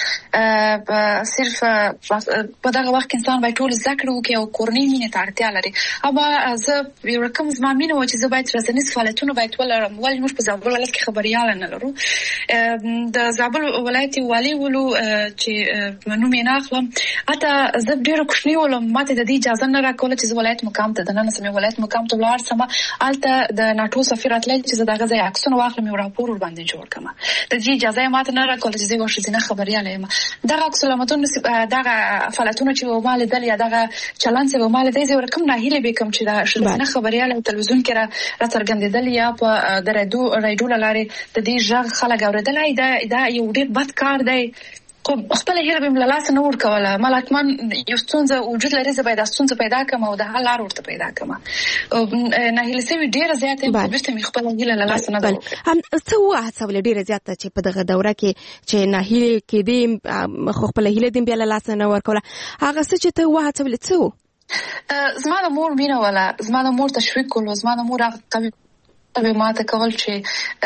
پويږي صرف په دغه وخت انسان باید ټول ذکر وکړي او کورنۍ مینه ته اړتیا لري اما زه یو رقم زما مینه و چې زه باید رسنیز فعالیتونه باید ولرم ولې موږ په زابل ولایت کې خبريال نه لرو د زابل ولایت والی ولو چې نوم یې نه اخلم اته زه ډیر کوښښ ولوم ماته د دې اجازه نه راکوله چې ولایت مقام ته د نن سمې ولایت مقام ته ولار سم الته د ناتو سفیر اتلل چې دغه ځای عکسونه واخلم او راپور ور باندې جوړ کړم د دې اجازه ماته نه راکول چې زه ورشي نه خبرياله یم دغه عکسلمتون دغه فعالیتونه چې مال دل یا دغه چلن چې مال دې زه ورکم نه هیله به کوم چې دا شنه خبرياله تلویزیون کې را څرګندېدل یا په درېدو رایډو لاري د دې ژغ خلک اوریدل دا دا یو ډیر بد کار دی خو خپل هیله به ملاله نه ورکوله ملاتمن یو ستونزه وجود لري زه باید ستونزه پیدا کړم او د حل لار ورته پیدا کړم نه هیله سوي ډیره زیاته په بیرته می خپل هیله لاله نه ده هم څه واه څول ډیره زیاته چې په دغه دوره کې چې نه هیله کې دې خو خپل هیله دې بیا لاله نه ورکوله هغه څه چې ته واه څول څه زما د مور مینه ولا زما د مور تشویق کول زما د مور هغه به ما ته کول چې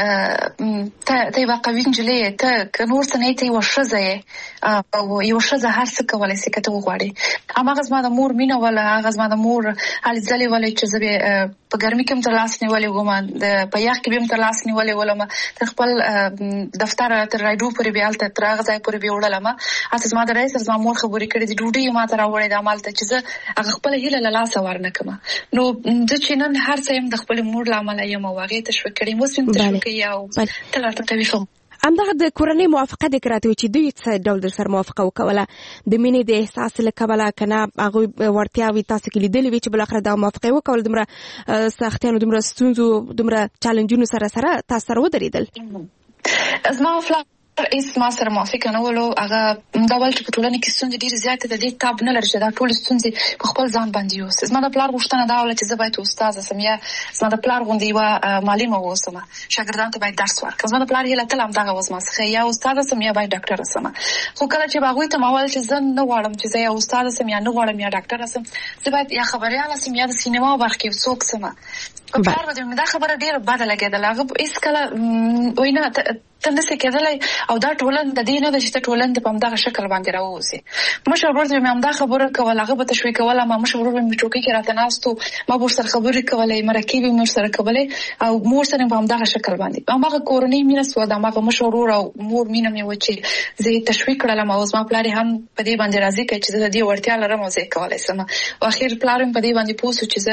ته ته واقعي انجلې ته کنور سنې ته وشزه او یو شزه هر څه کولای شي کته وغواړي هغه زما د مور مینه ولا هغه زما د مور هل ځلې ولې چې زه په ګرمي کې تر لاس نیولې وګم د په یخ کې به تر لاس نیولې ولم ته خپل دفتر تر راډیو پورې بیال ته تر هغه ځای پورې بیوړلم اته زما د رئیس زما مور خبرې کړې دي ډوډۍ ما ته راوړې د عمل ته چې زه هغه خپل هیله لاله ورنه کما نو د چینن هر څه هم د خپل مور لامل یم واغې تشویق کړي مو سم تشویق یاو تلته کوي فهم همدغه د کورنۍ موافقه د کراته چې دوی څه ډول در سره موافقه وکوله د مینې د احساس لکبله کنه هغه ورتیاوي تاسو کې لیدلې وی چې بل اخر دا موافقه وکول دمره سختیانو دمره ستونزو دمره چالنجونو سره سره تاسو سره ودرېدل زما فلا اس ما سره موافقه نه ولو هغه دا ول چې په ټولنه کې ستونزې ډېر زیاتې د دې تاب نه لري چې دا ټول ستونزې په خپل ځان باندې یوسي زما د پلار غوښتنه دا ول چې زه باید استاد سم یا زما د پلار غوندې یو معلم اوسم شاګردانو ته باید درس ورکړم زما د پلار هیله تل هم دغه وسمه څخه یا استاد سم یا باید ډاکټر سم خو کله چې باغوي ته ماول چې زه نه غواړم چې زه یا استاد سم یا نه غواړم یا ډاکټر سم زه باید یا خبريال سم یا د سینما برخه کې څوک سم په کار باندې دا خبره ډیره بده لګیدله هغه هیڅ کله وینا تنده کېدلای او دا ټولن د دې نه د چې ټولن د پمدغه شکل باندې راوځي مشر ورته مې هم دا خبره کوله هغه به تشویق کوله ما مشر ورته مې چوکۍ کې راته ناستو ما ور سره خبرې کولې مرکې به مور سره کولې او مور سره په همدغه شکل باندې هغه کورنۍ مینه سو دا ما مشر ور او مور مینه مې و چې زه تشویق کړم او زما پلار هم په دې باندې راضي کړ چې د دې ورتیا لرم او زه کولای سم او اخر پلار هم په دې باندې پوسو چې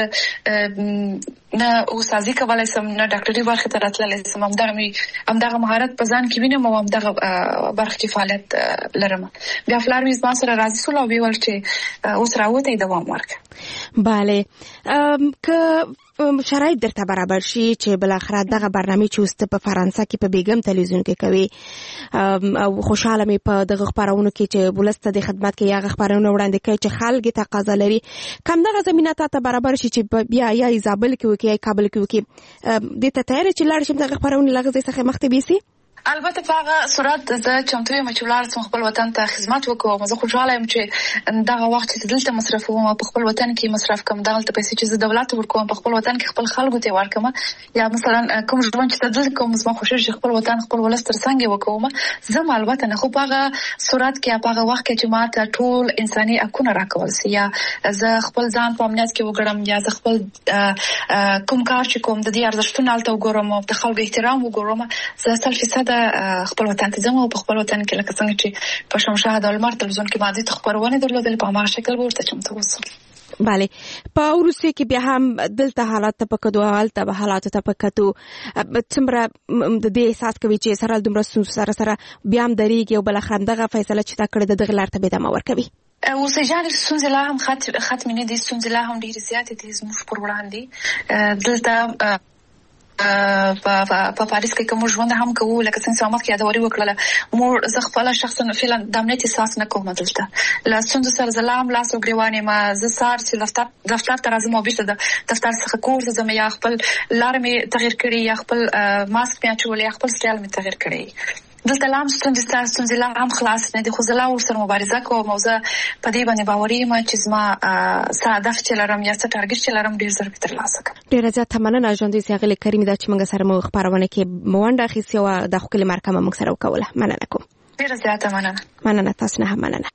زه نه اوسازي کولای سم نه ډاکټري برخه ته راتللی سم همدغه مې همدغه مهارت په ځان کې وینم او همدغه برخه کې فعالیت لرم بیا فلار مې زما سره راضي سول او ویل چې اوس راوته دوام ورکړه bale که شرایط درته برابر شي چې بل اخر دغه برنامه چې اوس په فرانسه کې په بیګم تلویزیون کې کوي او خوشاله مې په دغه خبرونو کې چې ولسته د خدمت کې یا خبرونه وړاندې کوي چې خلک تقاضا لري کم دغه زمينه ته برابر شي چې بیا یا زابل کې وکي یا کابل کې وکي د ته تیار چې لاړ شم دغه خبرونه لغزه څخه مختبي سي البته په هغه صورت زه چمتو یم چې ولر سم خپل وطن ته خدمت وکوم زه خوشاله یم چې دغه وخت چې دلته مصرفوم په خپل وطن کې مصرف کوم دغه پیسې چې زه دولت ورکوم په خپل وطن کې خپل خلکو ته ورکوم یا مثلا کوم ژوند چې دلته کوم زما خوشاله چې خپل وطن خپل ولستر څنګه وکوم زه البته نه خو په هغه صورت کې په هغه وخت کې چې ما ته ټول انساني حقونه راکول سي یا زه خپل ځان په امنیت کې وګړم یا زه خپل کوم کار چې کوم د دې ارزښتونو الته وګورم او د خلکو احترام وګورم زه سل فیصد خپل وطن ته ځم او په خپل وطن کې لکه څنګه چې په شمشاه د المر تلویزیون کې باندې تخبرونه درلودل په هغه شکل ورته چمتو وسه bale په روسیه کې بیا هم دلته حالات ته پکدو حالت به حالات ته پکتو څومره د دې احساس کوي چې سره دومره سره سره بیا هم دریږي او بل خندغه فیصله چې تا کړې د غلار ته به دمه ور کوي او سجاد سونز لا هم خط ختم نه دي سونز لا هم ډیر زیات دي زموږ پر وړاندې دلته په پاریس کې کوم ژوند هم کوو لکه څنګه چې مخکې یادوري وکړه مور زه خپل شخصا فعلا د امنیت احساس نه کوم دلته لاسون سره زلام لاس او ګریوانې ما زه سار چې دفتر دفتر ته راځم او بیرته د دفتر څخه کور ته ځم یا خپل لار مې تغیر کړی یا خپل ماسک مې اچولی یا خپل سټایل مې تغیر کړی دلته لام ستونزې ستونزې لا هم خلاص نه دي خو زه لا ورسره مبارزه کوم او زه په دې باندې باوري یم چې زما څه هدف چې لرم یا څه ټارګټ چې لرم ډېر زر ترلاسه کړم ډېره زیاته مننه ژوندۍ سیاغلې کریم دا چې موږ سره مو خبرونه کې موانډه اخیستې او د خپل مرکه موږ سره وکوله مننه کوم ډېره زیاته مننه مننه تاسو نه مننه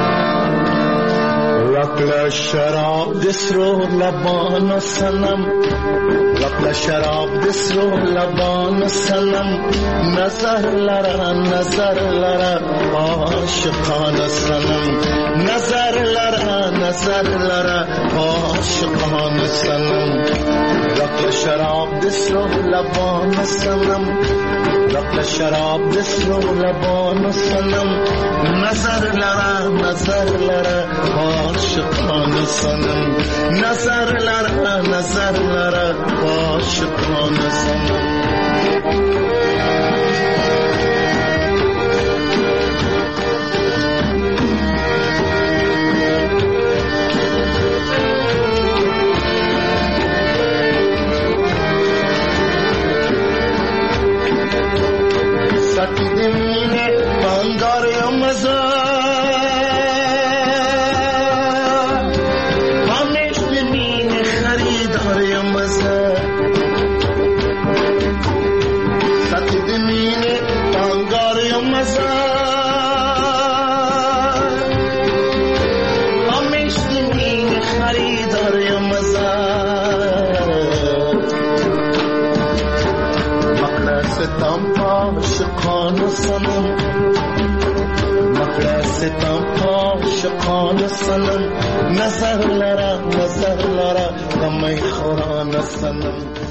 رقل شراب دسرو لبان سنم رقل شراب دسرو لبان سنم نظر لرا نظر لرا عاشقان سنم نظر لرا نظر لرا عاشقان سنم رقل شراب دسرو لبان سنم رقل شراب دسرو لبان سنم نظر لرا نظر لرا عاشقان سنم نظر لرا نظر لرا عاشقان سنم ستید مینه بانگار یا مزار همیش مینه خریدار یا مزار ستید مینه بانگار یا مزار همیش مینه خریدار یا مزار مقدر ستم عاشقان سنم مقدر ستم عاشقان سنم نظر لرا نظر لرا دمی خوران سنم